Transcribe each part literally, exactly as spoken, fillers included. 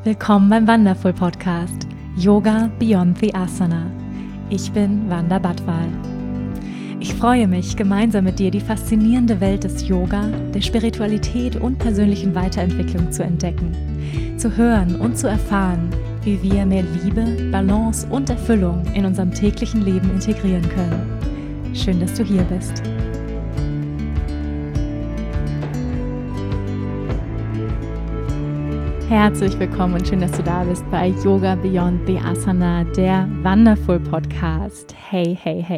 Willkommen beim Wonderful Podcast Yoga Beyond the Asana. Ich bin Wanda Badwal. Ich freue mich, gemeinsam mit dir die faszinierende Welt des Yoga, der Spiritualität und persönlichen Weiterentwicklung zu entdecken, zu hören und zu erfahren, wie wir mehr Liebe, Balance und Erfüllung in unserem täglichen Leben integrieren können. Schön, dass du hier bist. Herzlich willkommen und schön, dass du da bist bei Yoga Beyond the Asana, der Wonderful Podcast. Hey, hey, hey.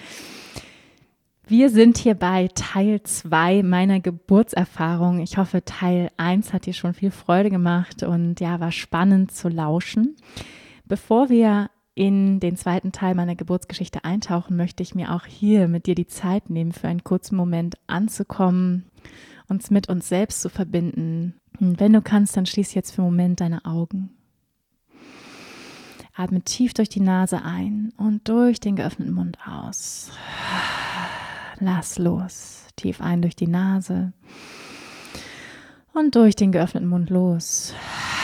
Wir sind hier bei Teil zwei meiner Geburtserfahrung. Ich hoffe, Teil eins hat dir schon viel Freude gemacht und ja, war spannend zu lauschen. Bevor wir in den zweiten Teil meiner Geburtsgeschichte eintauchen, möchte ich mir auch hier mit dir die Zeit nehmen, für einen kurzen Moment anzukommen, uns mit uns selbst zu verbinden. Und wenn du kannst, dann schließ jetzt für einen Moment deine Augen. Atme tief durch die Nase ein und durch den geöffneten Mund aus. Lass los. Tief ein durch die Nase und durch den geöffneten Mund los.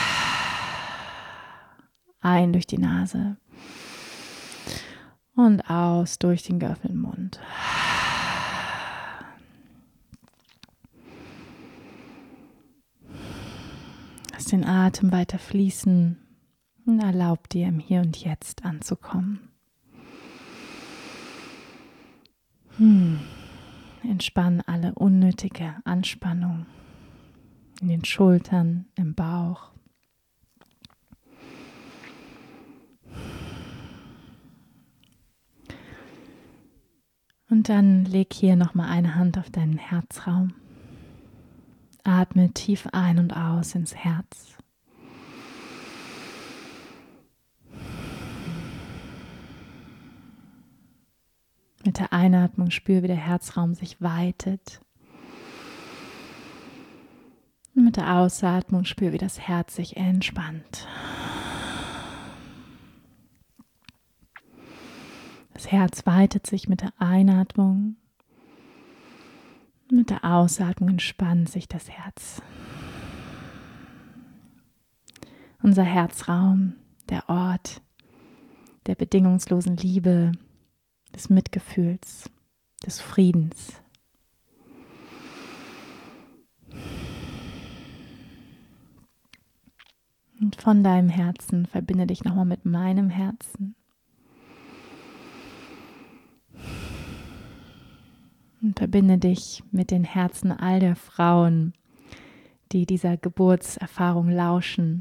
Ein durch die Nase und aus durch den geöffneten Mund. Lass den Atem weiter fließen und erlaub dir, im Hier und Jetzt anzukommen. Hm. Entspann alle unnötige Anspannung in den Schultern, im Bauch. Und dann leg hier nochmal eine Hand auf deinen Herzraum. Atme tief ein und aus ins Herz. Mit der Einatmung spür, wie der Herzraum sich weitet. Und mit der Ausatmung spür, wie das Herz sich entspannt. Das Herz weitet sich mit der Einatmung. Mit der Ausatmung entspannt sich das Herz. Unser Herzraum, der Ort der bedingungslosen Liebe, des Mitgefühls, des Friedens. Und von deinem Herzen verbinde dich nochmal mit meinem Herzen. Und verbinde dich mit den Herzen all der Frauen, die dieser Geburtserfahrung lauschen.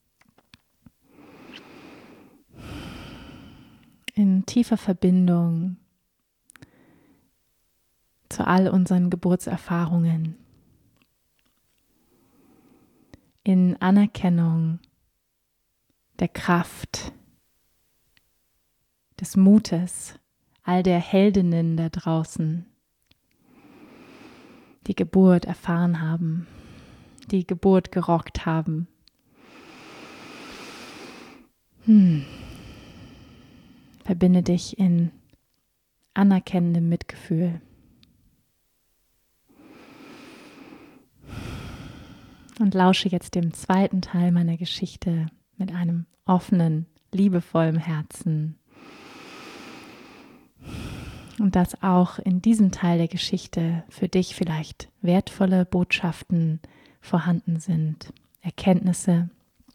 In tiefer Verbindung zu all unseren Geburtserfahrungen. In Anerkennung der Kraft, des Mutes, all der Heldinnen da draußen, die Geburt erfahren haben, die Geburt gerockt haben. Hm. Verbinde dich in anerkennendem Mitgefühl. Und lausche jetzt dem zweiten Teil meiner Geschichte mit einem offenen, liebevollen Herzen. Und dass auch in diesem Teil der Geschichte für dich vielleicht wertvolle Botschaften vorhanden sind, Erkenntnisse.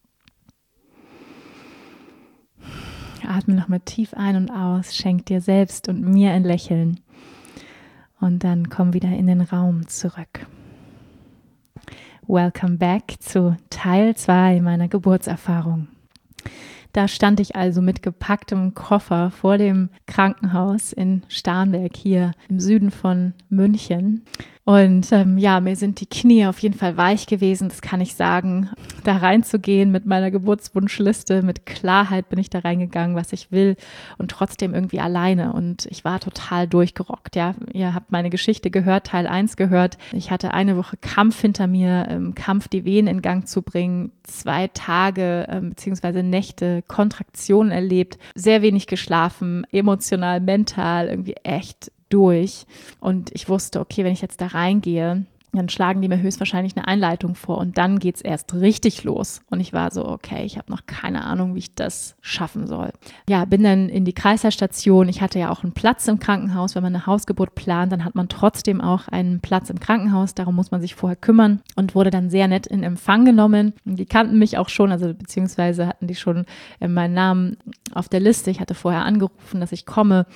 Atme nochmal tief ein und aus, schenk dir selbst und mir ein Lächeln. Und dann komm wieder in den Raum zurück. Welcome back zu Teil zwei meiner Geburtserfahrung. Da stand ich also mit gepacktem Koffer vor dem Krankenhaus in Starnberg hier im Süden von München. Und ähm, ja, mir sind die Knie auf jeden Fall weich gewesen, das kann ich sagen. Da reinzugehen mit meiner Geburtswunschliste, mit Klarheit bin ich da reingegangen, was ich will und trotzdem irgendwie alleine. Und ich war total durchgerockt, ja. Ihr habt meine Geschichte gehört, Teil eins gehört. Ich hatte eine Woche Kampf hinter mir, ähm, Kampf, die Wehen in Gang zu bringen, zwei Tage ähm, beziehungsweise Nächte, Kontraktionen erlebt, sehr wenig geschlafen, emotional, mental, irgendwie echt durch. Und ich wusste, okay, wenn ich jetzt da reingehe, dann schlagen die mir höchstwahrscheinlich eine Einleitung vor und dann geht's erst richtig los. Und ich war so, okay, ich habe noch keine Ahnung, wie ich das schaffen soll. Ja, bin dann in die Kreißsaarstation. Ich hatte ja auch einen Platz im Krankenhaus. Wenn man eine Hausgeburt plant, dann hat man trotzdem auch einen Platz im Krankenhaus. Darum muss man sich vorher kümmern und wurde dann sehr nett in Empfang genommen. Die kannten mich auch schon, also beziehungsweise hatten die schon meinen Namen auf der Liste. Ich hatte vorher angerufen, dass ich komme.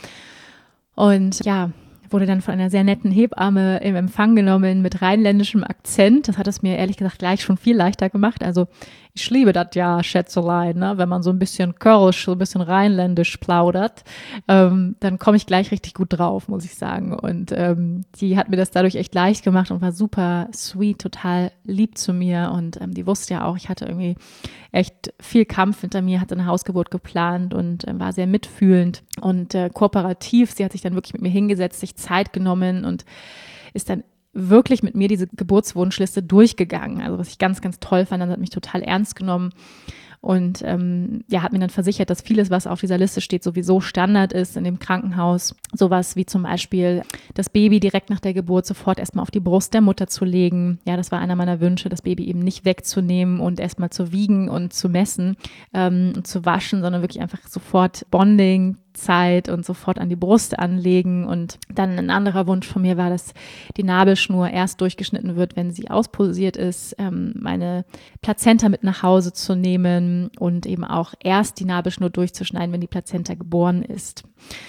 Und ja, wurde dann von einer sehr netten Hebamme im Empfang genommen mit rheinländischem Akzent. Das hat es mir ehrlich gesagt gleich schon viel leichter gemacht. Also ich liebe das ja, Schätzelein, ne? Wenn man so ein bisschen kölsch, so ein bisschen rheinländisch plaudert, ähm, dann komme ich gleich richtig gut drauf, muss ich sagen. Und ähm, die hat mir das dadurch echt leicht gemacht und war super sweet, total lieb zu mir. Und ähm, die wusste ja auch, ich hatte irgendwie echt viel Kampf hinter mir, hatte eine Hausgeburt geplant und äh, war sehr mitfühlend und äh, kooperativ. Sie hat sich dann wirklich mit mir hingesetzt, sich Zeit genommen und ist dann wirklich mit mir diese Geburtswunschliste durchgegangen. Also was ich ganz, ganz toll fand, dann hat mich total ernst genommen und ähm, ja, hat mir dann versichert, dass vieles, was auf dieser Liste steht, sowieso Standard ist in dem Krankenhaus. Sowas wie zum Beispiel das Baby direkt nach der Geburt sofort erstmal auf die Brust der Mutter zu legen. Ja, das war einer meiner Wünsche, das Baby eben nicht wegzunehmen und erstmal zu wiegen und zu messen ähm, und zu waschen, sondern wirklich einfach sofort Bonding, Zeit und sofort an die Brust anlegen. Und dann ein anderer Wunsch von mir war, dass die Nabelschnur erst durchgeschnitten wird, wenn sie auspulsiert ist, ähm, meine Plazenta mit nach Hause zu nehmen und eben auch erst die Nabelschnur durchzuschneiden, wenn die Plazenta geboren ist.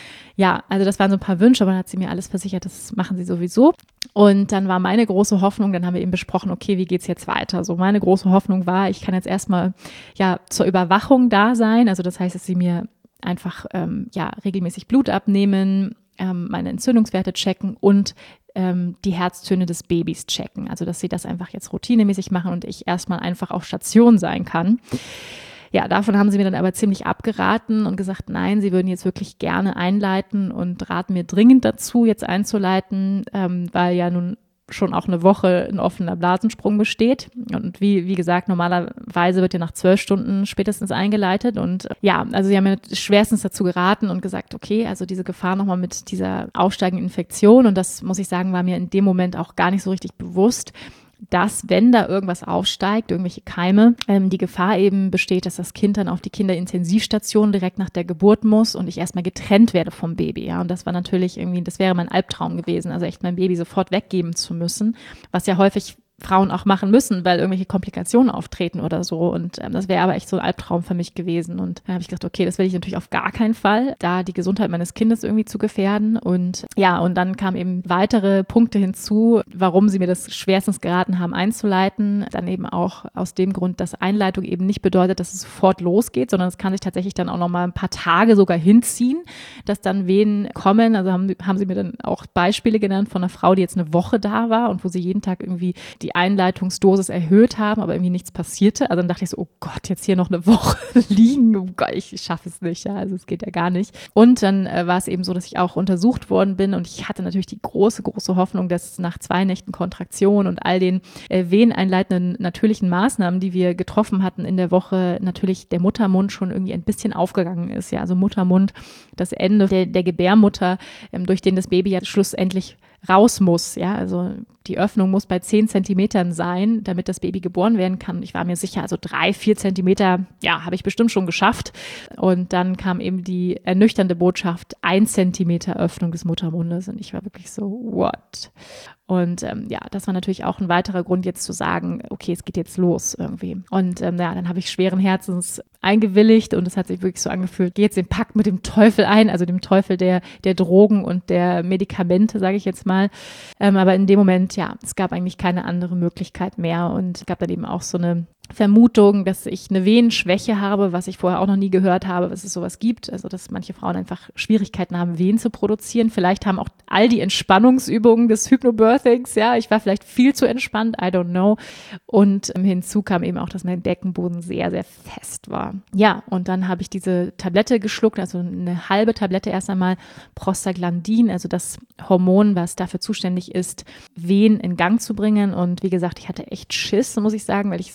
Ja, also das waren so ein paar Wünsche, aber dann hat sie mir alles versichert, das machen sie sowieso. Und dann war meine große Hoffnung, dann haben wir eben besprochen, okay, wie geht's jetzt weiter? So meine große Hoffnung war, ich kann jetzt erstmal ja zur Überwachung da sein. Also das heißt, dass sie mir einfach ähm, ja regelmäßig Blut abnehmen, ähm, meine Entzündungswerte checken und ähm, die Herztöne des Babys checken. Also dass sie das einfach jetzt routinemäßig machen und ich erstmal einfach auf Station sein kann. Ja, davon haben sie mir dann aber ziemlich abgeraten und gesagt, nein, sie würden jetzt wirklich gerne einleiten und raten mir dringend dazu, jetzt einzuleiten, ähm, weil ja nun schon auch eine Woche ein offener Blasensprung besteht. Und wie, wie gesagt, normalerweise wird ja nach zwölf Stunden spätestens eingeleitet. Und ja, also sie haben mir schwerstens dazu geraten und gesagt, okay, also diese Gefahr nochmal mit dieser aufsteigenden Infektion. Und das, muss ich sagen, war mir in dem Moment auch gar nicht so richtig bewusst, dass, wenn da irgendwas aufsteigt, irgendwelche Keime, ähm, die Gefahr eben besteht, dass das Kind dann auf die Kinderintensivstation direkt nach der Geburt muss und ich erstmal getrennt werde vom Baby. Ja, und das war natürlich irgendwie, das wäre mein Albtraum gewesen, also echt mein Baby sofort weggeben zu müssen, was ja häufig Frauen auch machen müssen, weil irgendwelche Komplikationen auftreten oder so. Und ähm, das wäre aber echt so ein Albtraum für mich gewesen. Und da habe ich gedacht, okay, das will ich natürlich auf gar keinen Fall, da die Gesundheit meines Kindes irgendwie zu gefährden. Und ja, und dann kamen eben weitere Punkte hinzu, warum sie mir das schwerstens geraten haben, einzuleiten. Dann eben auch aus dem Grund, dass Einleitung eben nicht bedeutet, dass es sofort losgeht, sondern es kann sich tatsächlich dann auch noch mal ein paar Tage sogar hinziehen, dass dann Wehen kommen. Also haben, haben sie mir dann auch Beispiele genannt von einer Frau, die jetzt eine Woche da war und wo sie jeden Tag irgendwie die Einleitungsdosis erhöht haben, aber irgendwie nichts passierte. Also dann dachte ich so, oh Gott, jetzt hier noch eine Woche liegen. Oh Gott, ich schaffe es nicht. Ja, also es geht ja gar nicht. Und dann äh, war es eben so, dass ich auch untersucht worden bin und ich hatte natürlich die große, große Hoffnung, dass nach zwei Nächten Kontraktion und all den äh, weheneinleitenden natürlichen Maßnahmen, die wir getroffen hatten in der Woche, natürlich der Muttermund schon irgendwie ein bisschen aufgegangen ist. Ja, also Muttermund, das Ende der, der Gebärmutter, ähm, durch den das Baby ja schlussendlich raus muss, ja, also die Öffnung muss bei zehn Zentimetern sein, damit das Baby geboren werden kann. Ich war mir sicher, also drei, vier Zentimeter, ja, habe ich bestimmt schon geschafft. Und dann kam eben die ernüchternde Botschaft, ein Zentimeter Öffnung des Muttermundes. Und ich war wirklich so, what? Und ähm, ja, das war natürlich auch ein weiterer Grund, jetzt zu sagen, okay, es geht jetzt los irgendwie. Und ähm, ja, dann habe ich schweren Herzens eingewilligt und es hat sich wirklich so angefühlt, geh jetzt den Pakt mit dem Teufel ein, also dem Teufel der, der Drogen und der Medikamente, sage ich jetzt mal. Ähm, aber in dem Moment, ja, es gab eigentlich keine andere Möglichkeit mehr und es gab dann eben auch so eine Vermutung, dass ich eine Venenschwäche habe, was ich vorher auch noch nie gehört habe, dass es sowas gibt. Also, dass manche Frauen einfach Schwierigkeiten haben, Wehen zu produzieren. Vielleicht haben auch all die Entspannungsübungen des Hypnobirthings, ja, ich war vielleicht viel zu entspannt, I don't know. Und ähm, hinzu kam eben auch, dass mein Beckenboden sehr, sehr fest war. Ja, und dann habe ich diese Tablette geschluckt, also eine halbe Tablette erst einmal Prostaglandin, also das Hormon, was dafür zuständig ist, Wehen in Gang zu bringen. Und wie gesagt, ich hatte echt Schiss, muss ich sagen, weil ich so Angst hatte,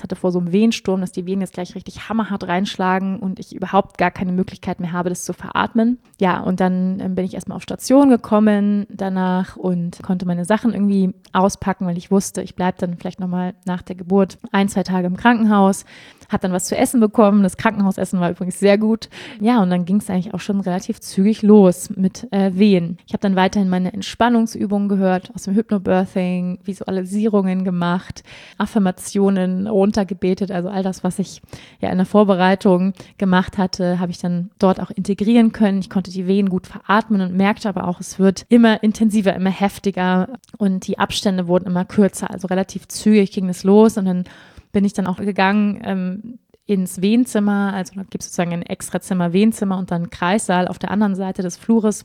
hatte vor so einem Wehensturm, dass die Wehen jetzt gleich richtig hammerhart reinschlagen und ich überhaupt gar keine Möglichkeit mehr habe, das zu veratmen. Ja, und dann ähm, bin ich erstmal auf Station gekommen danach und konnte meine Sachen irgendwie auspacken, weil ich wusste, ich bleibe dann vielleicht nochmal nach der Geburt ein, zwei Tage im Krankenhaus. Habe dann was zu essen bekommen. Das Krankenhausessen war übrigens sehr gut. Ja, und dann ging es eigentlich auch schon relativ zügig los mit äh, Wehen. Ich habe dann weiterhin meine Entspannungsübungen gehört aus dem Hypnobirthing, Visualisierungen gemacht, Affirmationen runtergebetet. Also all das, was ich ja in der Vorbereitung gemacht hatte, habe ich dann dort auch integrieren können. Ich konnte die Wehen gut veratmen und merkte aber auch, es wird immer intensiver, immer heftiger und die Abstände wurden immer kürzer. Also relativ zügig ging es los und dann bin ich dann auch gegangen ähm, ins Wehenzimmer, also da gibt es sozusagen ein Extrazimmer, Wehenzimmer und dann einen Kreissaal auf der anderen Seite des Flures.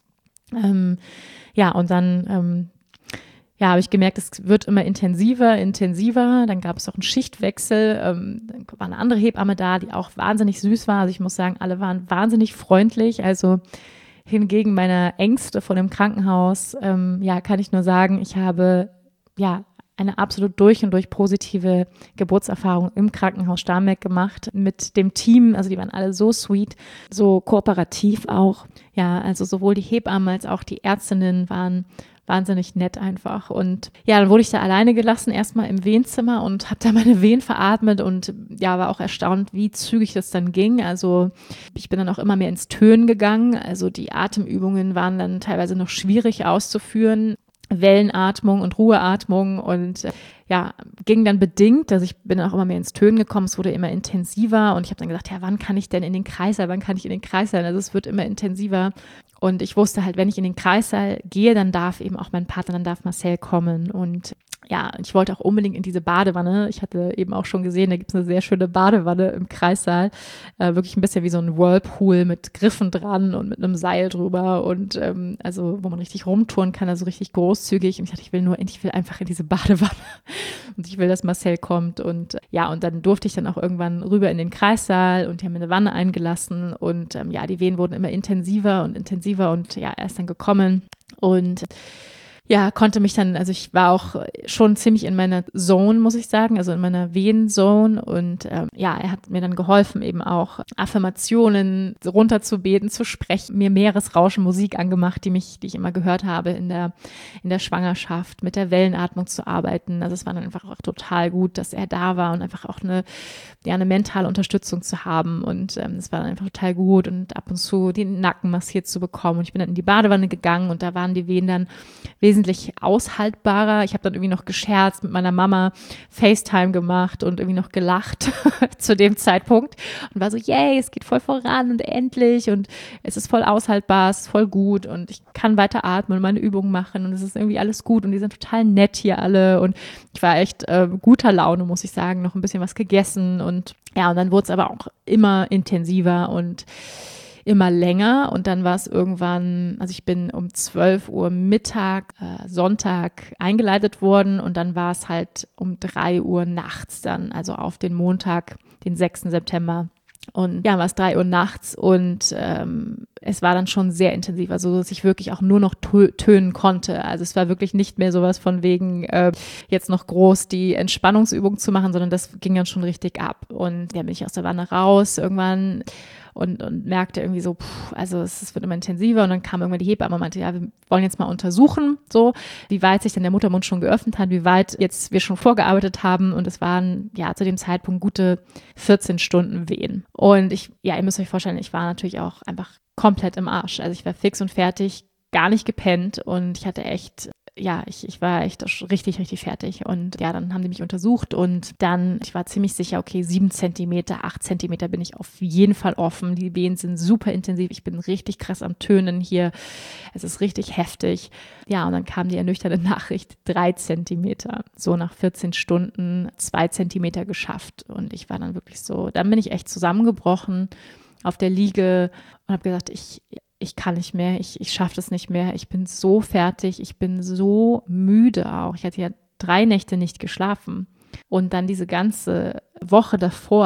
Ähm, ja, und dann ähm, ja, habe ich gemerkt, es wird immer intensiver, intensiver. Dann gab es auch einen Schichtwechsel. Ähm, dann war eine andere Hebamme da, die auch wahnsinnig süß war. Also ich muss sagen, alle waren wahnsinnig freundlich. Also hingegen meiner Ängste vor dem Krankenhaus, ähm, ja, kann ich nur sagen, ich habe ja eine absolut durch und durch positive Geburtserfahrung im Krankenhaus Starnberg gemacht mit dem Team. Also die waren alle so sweet, so kooperativ auch. Ja, also sowohl die Hebammen als auch die Ärztinnen waren wahnsinnig nett einfach. Und ja, dann wurde ich da alleine gelassen, erstmal im Wehenzimmer und habe da meine Wehen veratmet und ja, war auch erstaunt, wie zügig das dann ging. Also ich bin dann auch immer mehr ins Tönen gegangen. Also die Atemübungen waren dann teilweise noch schwierig auszuführen. Wellenatmung und Ruheatmung und ja, ging dann bedingt, also ich bin auch immer mehr ins Tönen gekommen, es wurde immer intensiver und ich habe dann gesagt, ja, wann kann ich denn in den Kreissaal, wann kann ich in den Kreissaal, also es wird immer intensiver und ich wusste halt, wenn ich in den Kreissaal gehe, dann darf eben auch mein Partner, dann darf Marcel kommen und ja, ich wollte auch unbedingt in diese Badewanne. Ich hatte eben auch schon gesehen, da gibt es eine sehr schöne Badewanne im Kreissaal. Äh, wirklich ein bisschen wie so ein Whirlpool mit Griffen dran und mit einem Seil drüber und ähm, also wo man richtig rumtouren kann, also richtig großzügig. Und ich dachte, ich will nur, ich will einfach in diese Badewanne und ich will, dass Marcel kommt. Und ja, und dann durfte ich dann auch irgendwann rüber in den Kreissaal und die haben mir eine Wanne eingelassen und ähm, ja, die Wehen wurden immer intensiver und intensiver und ja, er ist dann gekommen und ja, konnte mich dann, also ich war auch schon ziemlich in meiner Zone, muss ich sagen, also in meiner Wehen-Zone und ähm, ja, er hat mir dann geholfen, eben auch Affirmationen runterzubeten, zu sprechen, mir Meeresrauschen Musik angemacht, die mich, die ich immer gehört habe in der, in der Schwangerschaft, mit der Wellenatmung zu arbeiten. Also es war dann einfach auch total gut, dass er da war und einfach auch eine, ja, eine mentale Unterstützung zu haben und ähm, es war dann einfach total gut und ab und zu den Nacken massiert zu bekommen und ich bin dann in die Badewanne gegangen und da waren die Wehen dann wesentlich aushaltbarer. Ich habe dann irgendwie noch gescherzt, mit meiner Mama FaceTime gemacht und irgendwie noch gelacht zu dem Zeitpunkt und war so, yay, es geht voll voran und endlich und es ist voll aushaltbar, es ist voll gut und ich kann weiter atmen und meine Übungen machen und es ist irgendwie alles gut und die sind total nett hier alle und ich war echt äh, guter Laune, muss ich sagen, noch ein bisschen was gegessen und ja, und dann wurde es aber auch immer intensiver und immer länger und dann war es irgendwann, also ich bin um zwölf Uhr Mittag, äh, Sonntag eingeleitet worden und dann war es halt um drei Uhr nachts dann, also auf den Montag, den sechsten September. Und ja, war es drei Uhr nachts und ähm, es war dann schon sehr intensiv, also dass ich wirklich auch nur noch tö- tönen konnte. Also es war wirklich nicht mehr sowas von wegen äh, jetzt noch groß die Entspannungsübung zu machen, sondern das ging dann schon richtig ab. Und ja, bin ich aus der Wanne raus irgendwann und, und merkte irgendwie so, pff, also es, es wird immer intensiver und dann kam irgendwann die Hebamme und meinte, ja, wir wollen jetzt mal untersuchen, so, wie weit sich denn der Muttermund schon geöffnet hat, wie weit jetzt wir schon vorgearbeitet haben und es waren ja zu dem Zeitpunkt gute vierzehn Stunden Wehen. Und ich, ja, ihr müsst euch vorstellen, ich war natürlich auch einfach komplett im Arsch. Also ich war fix und fertig, gar nicht gepennt und ich hatte echt, ja, ich, ich war echt richtig, richtig fertig. Und ja, dann haben die mich untersucht und dann, ich war ziemlich sicher, okay, sieben Zentimeter, acht Zentimeter bin ich auf jeden Fall offen. Die Wehen sind super intensiv. Ich bin richtig krass am Tönen hier. Es ist richtig heftig. Ja, und dann kam die ernüchternde Nachricht, drei Zentimeter. So nach vierzehn Stunden zwei Zentimeter geschafft. Und ich war dann wirklich so, dann bin ich echt zusammengebrochen auf der Liege und habe gesagt, ich ich kann nicht mehr, ich, ich schaffe das nicht mehr, ich bin so fertig, ich bin so müde auch. Ich hatte ja drei Nächte nicht geschlafen und dann diese ganze Woche davor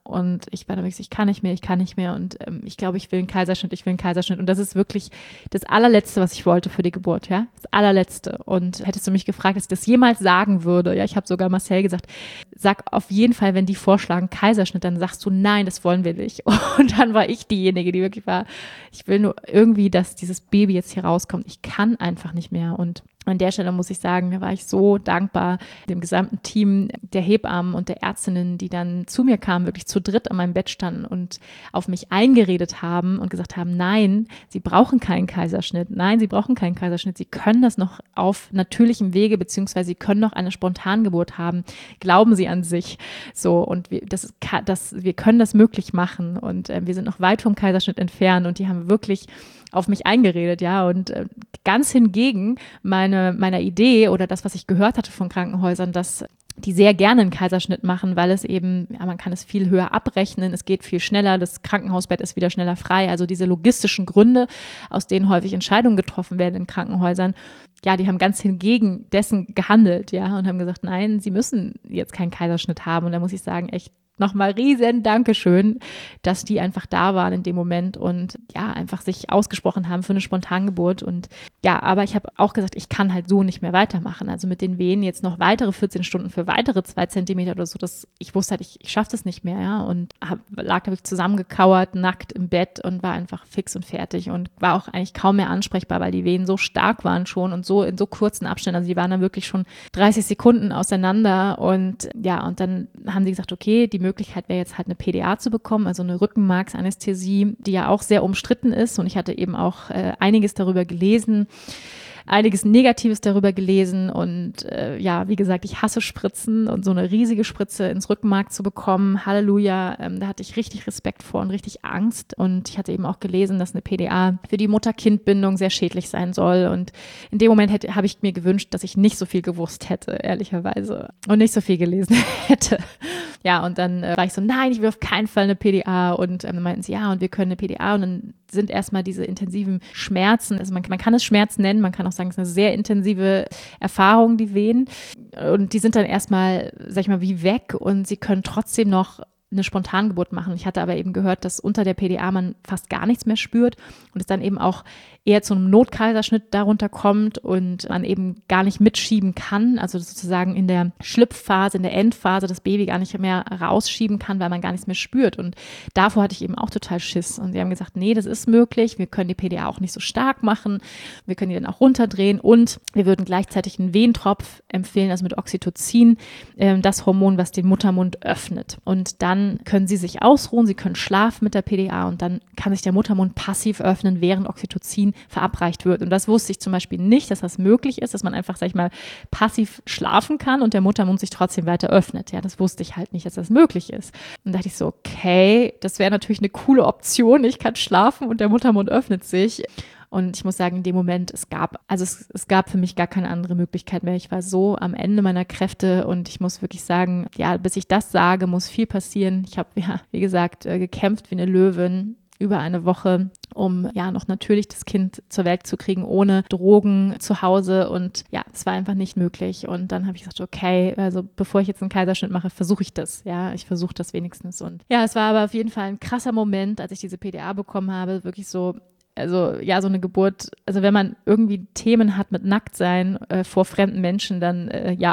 und ich war dann wirklich, ich kann nicht mehr, ich kann nicht mehr und ähm, ich glaube, ich will einen Kaiserschnitt, ich will einen Kaiserschnitt und das ist wirklich das allerletzte, was ich wollte für die Geburt, ja, das allerletzte. Und hättest du mich gefragt, dass ich das jemals sagen würde, ja, ich habe sogar Marcel gesagt, sag auf jeden Fall, wenn die vorschlagen Kaiserschnitt, dann sagst du, nein, das wollen wir nicht. Und dann war ich diejenige, die wirklich war, ich will nur irgendwie, dass dieses Baby jetzt hier rauskommt. Ich kann einfach nicht mehr. Und an der Stelle muss ich sagen, da war ich so dankbar dem gesamten Team der Hebammen und der Ärztinnen, die dann zu mir kamen, wirklich zu dritt an meinem Bett standen und auf mich eingeredet haben und gesagt haben, nein, sie brauchen keinen Kaiserschnitt. Nein, sie brauchen keinen Kaiserschnitt. Sie können das noch auf natürlichem Wege, beziehungsweise sie können noch eine Spontangeburt haben. Glauben Sie an sich. So, und wir, das, das, wir können das möglich machen. Und äh, wir sind noch weit vom Kaiserschnitt entfernt und die haben wirklich auf mich eingeredet, ja, und äh, ganz hingegen meine, meiner Idee oder das, was ich gehört hatte von Krankenhäusern, dass die sehr gerne einen Kaiserschnitt machen, weil es eben, ja, man kann es viel höher abrechnen, es geht viel schneller, das Krankenhausbett ist wieder schneller frei, also diese logistischen Gründe, aus denen häufig Entscheidungen getroffen werden in Krankenhäusern, ja, die haben ganz hingegen dessen gehandelt, ja, und haben gesagt, nein, sie müssen jetzt keinen Kaiserschnitt haben und da muss ich sagen, echt nochmal riesen Dankeschön, dass die einfach da waren in dem Moment und ja, einfach sich ausgesprochen haben für eine Spontangeburt. Und ja, aber ich habe auch gesagt, ich kann halt so nicht mehr weitermachen. Also mit den Wehen jetzt noch weitere vierzehn Stunden für weitere zwei Zentimeter oder so, das, ich wusste halt, ich, ich schaffe das nicht mehr, ja. Und hab, lag da wirklich zusammengekauert, nackt im Bett und war einfach fix und fertig und war auch eigentlich kaum mehr ansprechbar, weil die Wehen so stark waren schon und so in so kurzen Abständen. Also die waren dann wirklich schon dreißig Sekunden auseinander und ja, und dann haben die gesagt, okay, die Möglichkeit wäre jetzt halt eine P D A zu bekommen, also eine Rückenmarksanästhesie, die ja auch sehr umstritten ist und ich hatte eben auch äh, einiges darüber gelesen, einiges Negatives darüber gelesen und äh, ja, wie gesagt, ich hasse Spritzen und so eine riesige Spritze ins Rückenmark zu bekommen, Halleluja, ähm, da hatte ich richtig Respekt vor und richtig Angst und ich hatte eben auch gelesen, dass eine P D A für die Mutter-Kind-Bindung sehr schädlich sein soll und in dem Moment hätte, habe ich mir gewünscht, dass ich nicht so viel gewusst hätte, ehrlicherweise, und nicht so viel gelesen hätte. Ja, und dann äh, war ich so, nein, ich will auf keinen Fall eine P D A und ähm, dann meinten sie, ja, und wir können eine P D A und dann sind erstmal diese intensiven Schmerzen, also man, man kann es Schmerz nennen, man kann auch sagen, es ist eine sehr intensive Erfahrung, die Wehen und die sind dann erstmal, sag ich mal, wie weg und sie können trotzdem noch eine Spontangeburt machen. Ich hatte aber eben gehört, dass unter der P D A man fast gar nichts mehr spürt und es dann eben auch eher zu einem Notkaiserschnitt darunter kommt und man eben gar nicht mitschieben kann, also sozusagen in der Schlüpfphase, in der Endphase das Baby gar nicht mehr rausschieben kann, weil man gar nichts mehr spürt und davor hatte ich eben auch total Schiss und sie haben gesagt, nee, das ist möglich, wir können die P D A auch nicht so stark machen, wir können die dann auch runterdrehen und wir würden gleichzeitig einen Wehentropf empfehlen, also mit Oxytocin, äh, das Hormon, was den Muttermund öffnet und dann können sie sich ausruhen, sie können schlafen mit der P D A und dann kann sich der Muttermund passiv öffnen, während Oxytocin verabreicht wird. Und das wusste ich zum Beispiel nicht, dass das möglich ist, dass man einfach, sag ich mal, passiv schlafen kann und der Muttermund sich trotzdem weiter öffnet. Ja, das wusste ich halt nicht, dass das möglich ist. Und da dachte ich so, okay, das wäre natürlich eine coole Option. Ich kann schlafen und der Muttermund öffnet sich. Und ich muss sagen, in dem Moment, es gab, also es, es gab für mich gar keine andere Möglichkeit mehr. Ich war so am Ende meiner Kräfte und ich muss wirklich sagen, ja, bis ich das sage, muss viel passieren. Ich habe, ja, wie gesagt, gekämpft wie eine Löwin über eine Woche, um ja noch natürlich das Kind zur Welt zu kriegen, ohne Drogen zu Hause und ja, es war einfach nicht möglich und dann habe ich gesagt, okay, also bevor ich jetzt einen Kaiserschnitt mache, versuche ich das, ja, ich versuche das wenigstens und ja, es war aber auf jeden Fall ein krasser Moment, als ich diese P D A bekommen habe, wirklich so, also ja, so eine Geburt, also wenn man irgendwie Themen hat mit Nacktsein äh, vor fremden Menschen, dann äh, ja,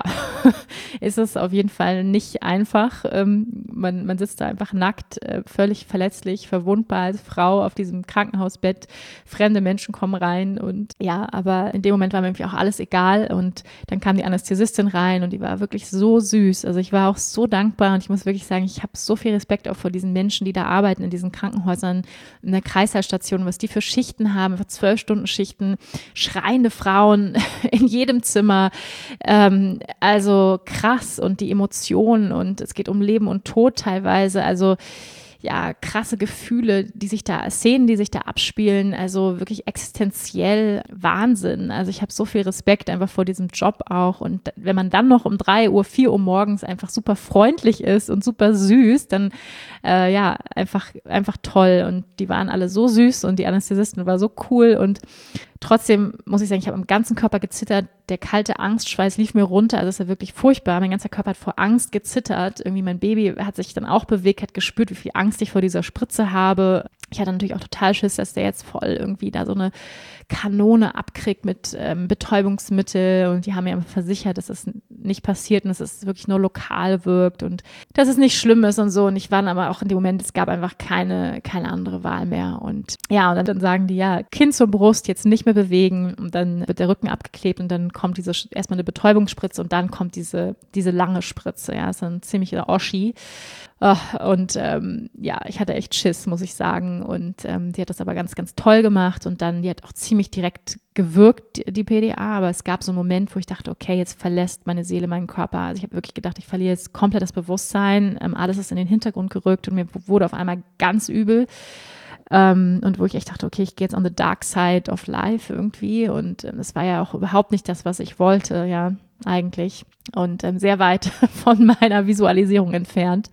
ist es auf jeden Fall nicht einfach. Ähm, man, man sitzt da einfach nackt, äh, völlig verletzlich, verwundbar als Frau auf diesem Krankenhausbett. Fremde Menschen kommen rein und ja, aber in dem Moment war mir irgendwie auch alles egal und dann kam die Anästhesistin rein und die war wirklich so süß. Also ich war auch so dankbar und ich muss wirklich sagen, ich habe so viel Respekt auch vor diesen Menschen, die da arbeiten in diesen Krankenhäusern, in der Kreißsaalstation, was die für Schichten haben, für zwölf Stunden Schichten, schreiende Frauen in jedem Zimmer, ähm, also krass und die Emotionen und es geht um Leben und Tod teilweise, also ja, krasse Gefühle, die sich da, Szenen, die sich da abspielen, also wirklich existenziell Wahnsinn. Also ich habe so viel Respekt einfach vor diesem Job auch und wenn man dann noch um drei Uhr, vier Uhr morgens einfach super freundlich ist und super süß, dann äh, ja, einfach, einfach toll und die waren alle so süß und die Anästhesistin war so cool und trotzdem muss ich sagen, ich habe am ganzen Körper gezittert. Der kalte Angstschweiß lief mir runter. Also es ist ja wirklich furchtbar. Mein ganzer Körper hat vor Angst gezittert. Irgendwie mein Baby hat sich dann auch bewegt, hat gespürt, wie viel Angst ich vor dieser Spritze habe. Ich hatte natürlich auch total Schiss, dass der jetzt voll irgendwie da so eine Kanone abkriegt mit ähm, Betäubungsmittel, und die haben mir einfach versichert, dass das nicht passiert und dass es wirklich nur lokal wirkt und dass es nicht schlimm ist und so. Und ich war aber auch in dem Moment, es gab einfach keine, keine andere Wahl mehr. Und ja, und dann, dann sagen die, ja, Kind zur Brust, jetzt nicht mehr bewegen, und dann wird der Rücken abgeklebt und dann kommt diese erstmal eine Betäubungsspritze und dann kommt diese, diese lange Spritze. Ja, das ist ein ziemlicher Oschi. Oh, und ähm, ja, ich hatte echt Schiss, muss ich sagen. Und ähm, die hat das aber ganz, ganz toll gemacht. Und dann, die hat auch ziemlich direkt gewirkt, die, die P D A. Aber es gab so einen Moment, wo ich dachte, okay, jetzt verlässt meine Seele meinen Körper. Also ich habe wirklich gedacht, ich verliere jetzt komplett das Bewusstsein. Ähm, alles ist in den Hintergrund gerückt und mir wurde auf einmal ganz übel. Ähm, und wo ich echt dachte, okay, ich gehe jetzt on the dark side of life irgendwie. Und ähm, das war ja auch überhaupt nicht das, was ich wollte, ja, eigentlich. Und ähm, sehr weit von meiner Visualisierung entfernt.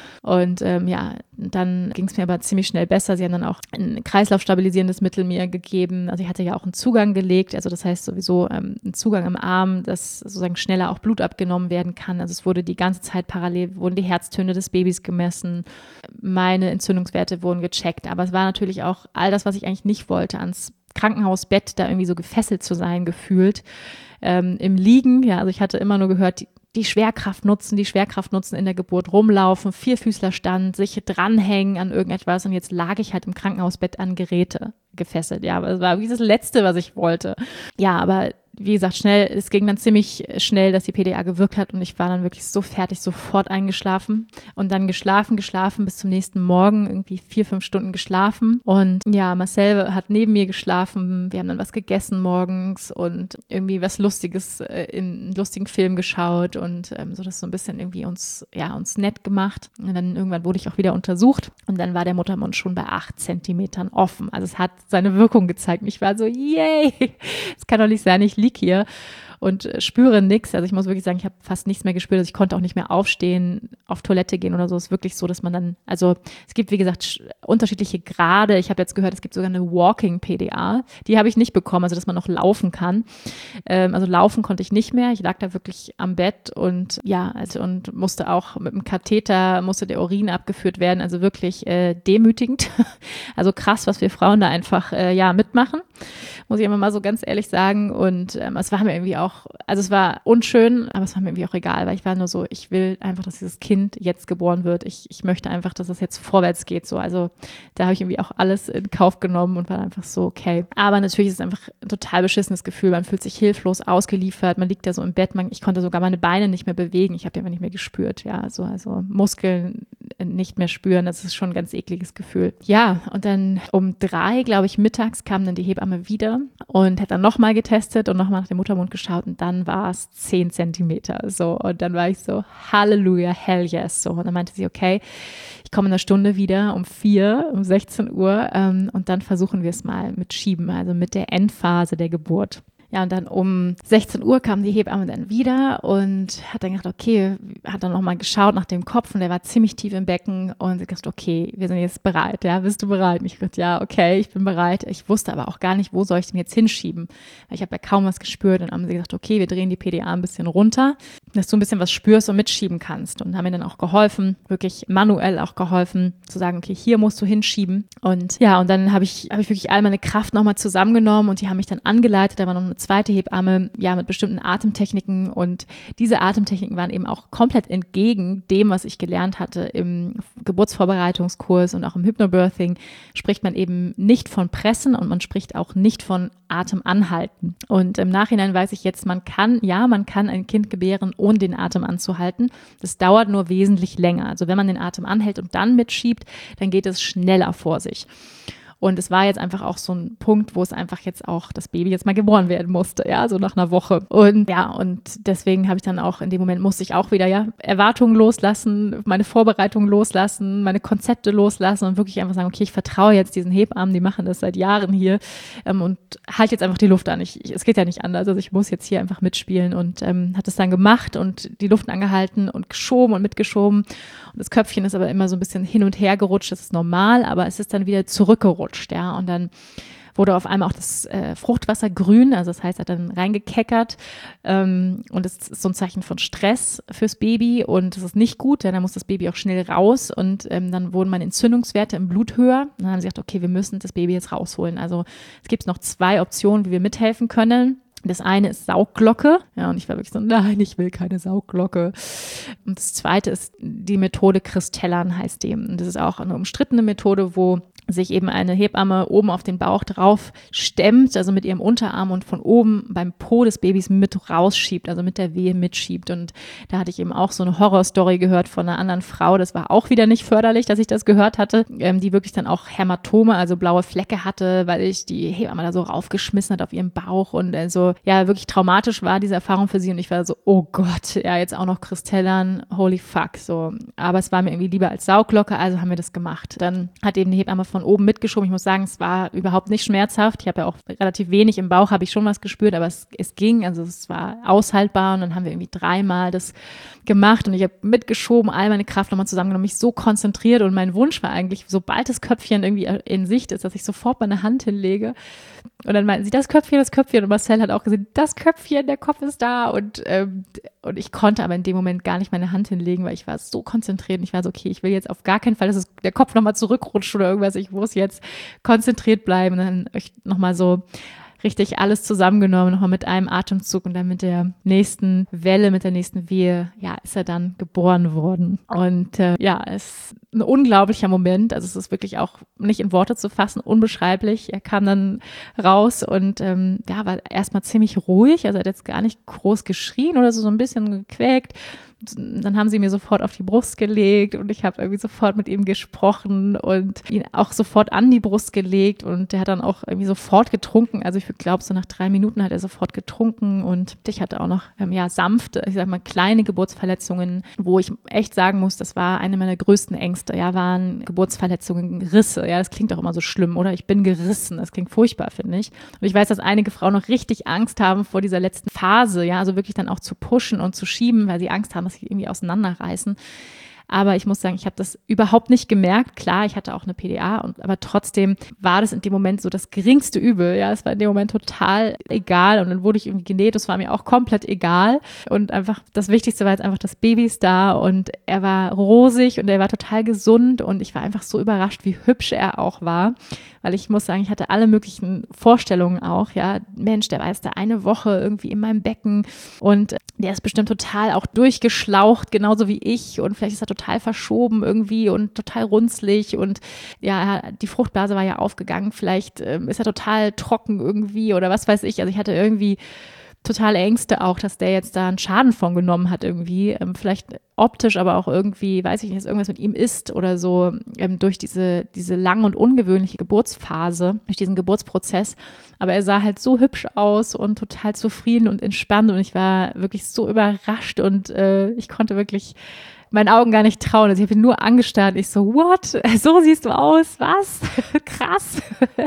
Und ähm, ja, dann ging es mir aber ziemlich schnell besser. Sie haben dann auch ein kreislaufstabilisierendes Mittel mir gegeben. Also ich hatte ja auch einen Zugang gelegt, also das heißt sowieso ähm, einen Zugang im Arm, dass sozusagen schneller auch Blut abgenommen werden kann. Also es wurde die ganze Zeit parallel, wurden die Herztöne des Babys gemessen, meine Entzündungswerte wurden gecheckt. Aber es war natürlich auch all das, was ich eigentlich nicht wollte, ans Krankenhausbett da irgendwie so gefesselt zu sein, gefühlt. Ähm, im Liegen, ja, also ich hatte immer nur gehört, die, die Schwerkraft nutzen, die Schwerkraft nutzen in der Geburt, rumlaufen, Vierfüßlerstand, sich dranhängen an irgendetwas, und jetzt lag ich halt im Krankenhausbett an Geräte gefesselt, ja, aber das war wie das Letzte, was ich wollte. Ja, aber wie gesagt, schnell, es ging dann ziemlich schnell, dass die P D A gewirkt hat, und ich war dann wirklich so fertig, sofort eingeschlafen und dann geschlafen, geschlafen bis zum nächsten Morgen, irgendwie vier, fünf Stunden geschlafen, und ja, Marcel hat neben mir geschlafen, wir haben dann was gegessen morgens und irgendwie was Lustiges, äh, in einen lustigen Film geschaut und ähm, so das so ein bisschen irgendwie uns, ja, uns nett gemacht, und dann irgendwann wurde ich auch wieder untersucht und dann war der Muttermund schon bei acht Zentimetern offen, also es hat seine Wirkung gezeigt und ich war so, yay, es kann doch nicht sein, ich liege hier und spüre nichts. Also ich muss wirklich sagen, ich habe fast nichts mehr gespürt. Also ich konnte auch nicht mehr aufstehen, auf Toilette gehen oder so. Es ist wirklich so, dass man dann, also es gibt, wie gesagt, unterschiedliche Grade. Ich habe jetzt gehört, es gibt sogar eine Walking-P D A. Die habe ich nicht bekommen, also dass man noch laufen kann. Ähm, also laufen konnte ich nicht mehr. Ich lag da wirklich am Bett und ja, also und musste auch mit dem Katheter, musste der Urin abgeführt werden. Also wirklich äh, demütigend. Also krass, was wir Frauen da einfach äh, ja mitmachen. Muss ich immer mal so ganz ehrlich sagen. Und ähm, es war mir irgendwie auch, also es war unschön, aber es war mir irgendwie auch egal, weil ich war nur so, ich will einfach, dass dieses Kind jetzt geboren wird. Ich, ich möchte einfach, dass es jetzt vorwärts geht. So, also da habe ich irgendwie auch alles in Kauf genommen und war einfach so, okay. Aber natürlich ist es einfach ein total beschissenes Gefühl. Man fühlt sich hilflos ausgeliefert. Man liegt da so im Bett. Man, ich konnte sogar meine Beine nicht mehr bewegen. Ich habe die einfach nicht mehr gespürt. Ja, also, also Muskeln nicht mehr spüren. Das ist schon ein ganz ekliges Gefühl. Ja, und dann um drei, glaube ich, mittags kam dann die Hebamme wieder und hat dann nochmal getestet und nochmal nach dem Muttermund geschaut und dann war es zehn Zentimeter. So, und dann war ich so, Halleluja, hell yes. So, und dann meinte sie, okay, ich komme in einer Stunde wieder um vier, um sechzehn Uhr ähm, und dann versuchen wir es mal mit Schieben, also mit der Endphase der Geburt. Ja, und dann um sechzehn Uhr kam die Hebamme dann wieder und hat dann gedacht, okay, hat dann nochmal geschaut nach dem Kopf und der war ziemlich tief im Becken und sie hat gesagt, okay, wir sind jetzt bereit, ja, bist du bereit? Und ich gesagt, ja, okay, ich bin bereit. Ich wusste aber auch gar nicht, wo soll ich den jetzt hinschieben? Weil ich habe ja kaum was gespürt und dann haben sie gesagt, okay, wir drehen die P D A ein bisschen runter, dass du ein bisschen was spürst und mitschieben kannst und haben mir dann auch geholfen, wirklich manuell auch geholfen, zu sagen, okay, hier musst du hinschieben und ja, und dann habe ich, habe ich wirklich all meine Kraft nochmal zusammengenommen und die haben mich dann angeleitet, da war noch eine zweite Hebamme, ja, mit bestimmten Atemtechniken und diese Atemtechniken waren eben auch komplett entgegen dem, was ich gelernt hatte im Geburtsvorbereitungskurs und auch im Hypnobirthing spricht man eben nicht von Pressen und man spricht auch nicht von Atem anhalten. Und im Nachhinein weiß ich jetzt, man kann, ja, man kann ein Kind gebären, ohne den Atem anzuhalten. Das dauert nur wesentlich länger. Also wenn man den Atem anhält und dann mitschiebt, dann geht es schneller vor sich. Und es war jetzt einfach auch so ein Punkt, wo es einfach jetzt auch das Baby jetzt mal geboren werden musste, ja, so nach einer Woche. Und ja, und deswegen habe ich dann auch, in dem Moment musste ich auch wieder, ja, Erwartungen loslassen, meine Vorbereitungen loslassen, meine Konzepte loslassen und wirklich einfach sagen, okay, ich vertraue jetzt diesen Hebammen, die machen das seit Jahren hier ähm, und halte jetzt einfach die Luft an. Ich, ich, es geht ja nicht anders, also ich muss jetzt hier einfach mitspielen und ähm, hat es dann gemacht und die Luft angehalten und geschoben und mitgeschoben. Und das Köpfchen ist aber immer so ein bisschen hin und her gerutscht, das ist normal, aber es ist dann wieder zurückgerutscht. Ja, und dann wurde auf einmal auch das äh, Fruchtwasser grün, also das heißt, er hat dann reingekeckert ähm, und das ist so ein Zeichen von Stress fürs Baby und das ist nicht gut, denn dann muss das Baby auch schnell raus und ähm, dann wurden meine Entzündungswerte im Blut höher. Und dann haben sie gesagt, okay, wir müssen das Baby jetzt rausholen. Also es gibt noch zwei Optionen, wie wir mithelfen können. Das eine ist Saugglocke. Ja, und ich war wirklich so, nein, ich will keine Saugglocke. Und das zweite ist die Methode Kristellern, heißt die. Und das ist auch eine umstrittene Methode, wo sich eben eine Hebamme oben auf den Bauch drauf stemmt, also mit ihrem Unterarm und von oben beim Po des Babys mit rausschiebt, also mit der Wehe mitschiebt. Und da hatte ich eben auch so eine Horrorstory gehört von einer anderen Frau. Das war auch wieder nicht förderlich, dass ich das gehört hatte, ähm, die wirklich dann auch Hämatome, also blaue Flecke hatte, weil ich die Hebamme da so raufgeschmissen hat auf ihren Bauch und also ja, wirklich traumatisch war diese Erfahrung für sie und ich war so, oh Gott, ja, jetzt auch noch Kristellern, holy fuck, so. Aber es war mir irgendwie lieber als Saugglocke, also haben wir das gemacht. Dann hat eben die Hebamme von oben mitgeschoben. Ich muss sagen, es war überhaupt nicht schmerzhaft. Ich habe ja auch relativ wenig im Bauch, habe ich schon was gespürt, aber es, es ging, also es war aushaltbar und dann haben wir irgendwie dreimal das gemacht und ich habe mitgeschoben, all meine Kraft nochmal zusammengenommen, mich so konzentriert und mein Wunsch war eigentlich, sobald das Köpfchen irgendwie in Sicht ist, dass ich sofort meine Hand hinlege und dann meinten sie, das Köpfchen, das Köpfchen und Marcel hat auch gesehen, das Köpfchen, der Kopf ist da und, ähm, und ich konnte aber in dem Moment gar nicht meine Hand hinlegen, weil ich war so konzentriert und ich war so, okay, ich will jetzt auf gar keinen Fall, dass es, der Kopf nochmal zurückrutscht oder irgendwas, ich muss jetzt konzentriert bleiben und dann nochmal so richtig alles zusammengenommen, nochmal mit einem Atemzug und dann mit der nächsten Welle, mit der nächsten Wehe, ja, ist er dann geboren worden. Und äh, ja, es ist ein unglaublicher Moment, also es ist wirklich auch nicht in Worte zu fassen, unbeschreiblich. Er kam dann raus und ähm, ja, war erstmal ziemlich ruhig, also er hat jetzt gar nicht groß geschrien oder so, so ein bisschen gequäkt. Dann haben sie mir sofort auf die Brust gelegt und ich habe irgendwie sofort mit ihm gesprochen und ihn auch sofort an die Brust gelegt und der hat dann auch irgendwie sofort getrunken. Also ich glaube, so nach drei Minuten hat er sofort getrunken und ich hatte auch noch, ähm, ja, sanfte, ich sag mal, kleine Geburtsverletzungen, wo ich echt sagen muss, das war eine meiner größten Ängste, ja, waren Geburtsverletzungen, Risse. Ja, das klingt auch immer so schlimm, oder? Ich bin gerissen. Das klingt furchtbar, finde ich. Und ich weiß, dass einige Frauen noch richtig Angst haben vor dieser letzten Phase, ja, also wirklich dann auch zu pushen und zu schieben, weil sie Angst haben, dass sie irgendwie auseinanderreißen. Aber ich muss sagen, ich habe das überhaupt nicht gemerkt. Klar, ich hatte auch eine P D A, und, aber trotzdem war das in dem Moment so das geringste Übel. Ja, es war in dem Moment total egal und dann wurde ich irgendwie genäht. Das war mir auch komplett egal. Und einfach das Wichtigste war jetzt einfach, das Baby ist da und er war rosig und er war total gesund und ich war einfach so überrascht, wie hübsch er auch war. Weil ich muss sagen, ich hatte alle möglichen Vorstellungen auch, ja, Mensch, der war jetzt da eine Woche irgendwie in meinem Becken und der ist bestimmt total auch durchgeschlaucht, genauso wie ich und vielleicht ist er total verschoben irgendwie und total runzlig und ja, die Fruchtblase war ja aufgegangen, vielleicht ähm, ist er total trocken irgendwie oder was weiß ich, also ich hatte irgendwie totale Ängste auch, dass der jetzt da einen Schaden von genommen hat irgendwie, ähm, vielleicht optisch, aber auch irgendwie, weiß ich nicht, dass irgendwas mit ihm ist oder so, ähm, durch diese, diese lange und ungewöhnliche Geburtsphase, durch diesen Geburtsprozess. Aber er sah halt so hübsch aus und total zufrieden und entspannt und ich war wirklich so überrascht und äh, ich konnte wirklich meinen Augen gar nicht trauen. Also ich habe ihn nur angestarrt. Ich so, what? So siehst du aus? Was? Krass.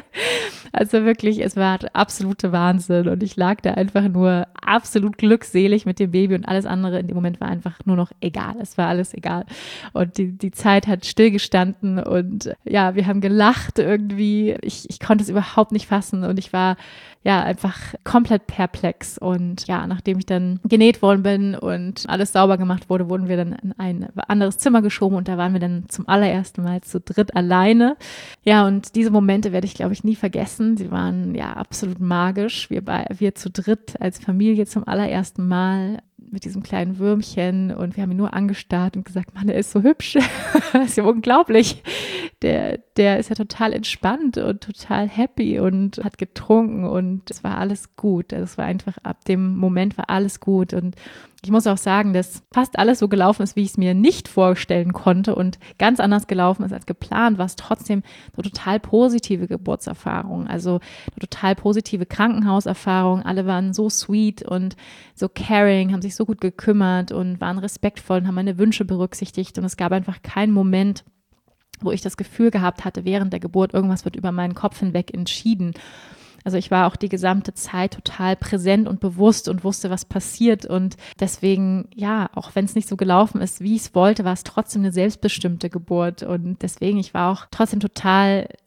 Also wirklich, es war der absolute Wahnsinn und ich lag da einfach nur absolut glückselig mit dem Baby und alles andere in dem Moment war einfach nur noch egal. Es war alles egal. Und die, die Zeit hat stillgestanden und ja, wir haben gelacht irgendwie. Ich, ich konnte es überhaupt nicht fassen und ich war ja einfach komplett perplex. Und ja, nachdem ich dann genäht worden bin und alles sauber gemacht wurde, wurden wir dann in ein anderes Zimmer geschoben und da waren wir dann zum allerersten Mal zu dritt alleine. Ja, und diese Momente werde ich, glaube ich, nie vergessen. Sie waren ja absolut magisch. Wir, bei, wir zu dritt als Familie zum allerersten Mal mit diesem kleinen Würmchen und wir haben ihn nur angestarrt und gesagt, Mann, er ist so hübsch. Das ist ja unglaublich. Der, der ist ja total entspannt und total happy und hat getrunken und es war alles gut. Also es war einfach, ab dem Moment war alles gut und ich muss auch sagen, dass fast alles so gelaufen ist, wie ich es mir nicht vorstellen konnte und ganz anders gelaufen ist als geplant, war es trotzdem eine total positive Geburtserfahrung, also eine total positive Krankenhauserfahrung. Alle waren so sweet und so caring, haben sich so gut gekümmert und waren respektvoll und haben meine Wünsche berücksichtigt und es gab einfach keinen Moment, wo ich das Gefühl gehabt hatte, während der Geburt, irgendwas wird über meinen Kopf hinweg entschieden. Also ich war auch die gesamte Zeit total präsent und bewusst und wusste, was passiert und deswegen, ja, auch wenn es nicht so gelaufen ist, wie ich es wollte, war es trotzdem eine selbstbestimmte Geburt und deswegen, ich war auch trotzdem total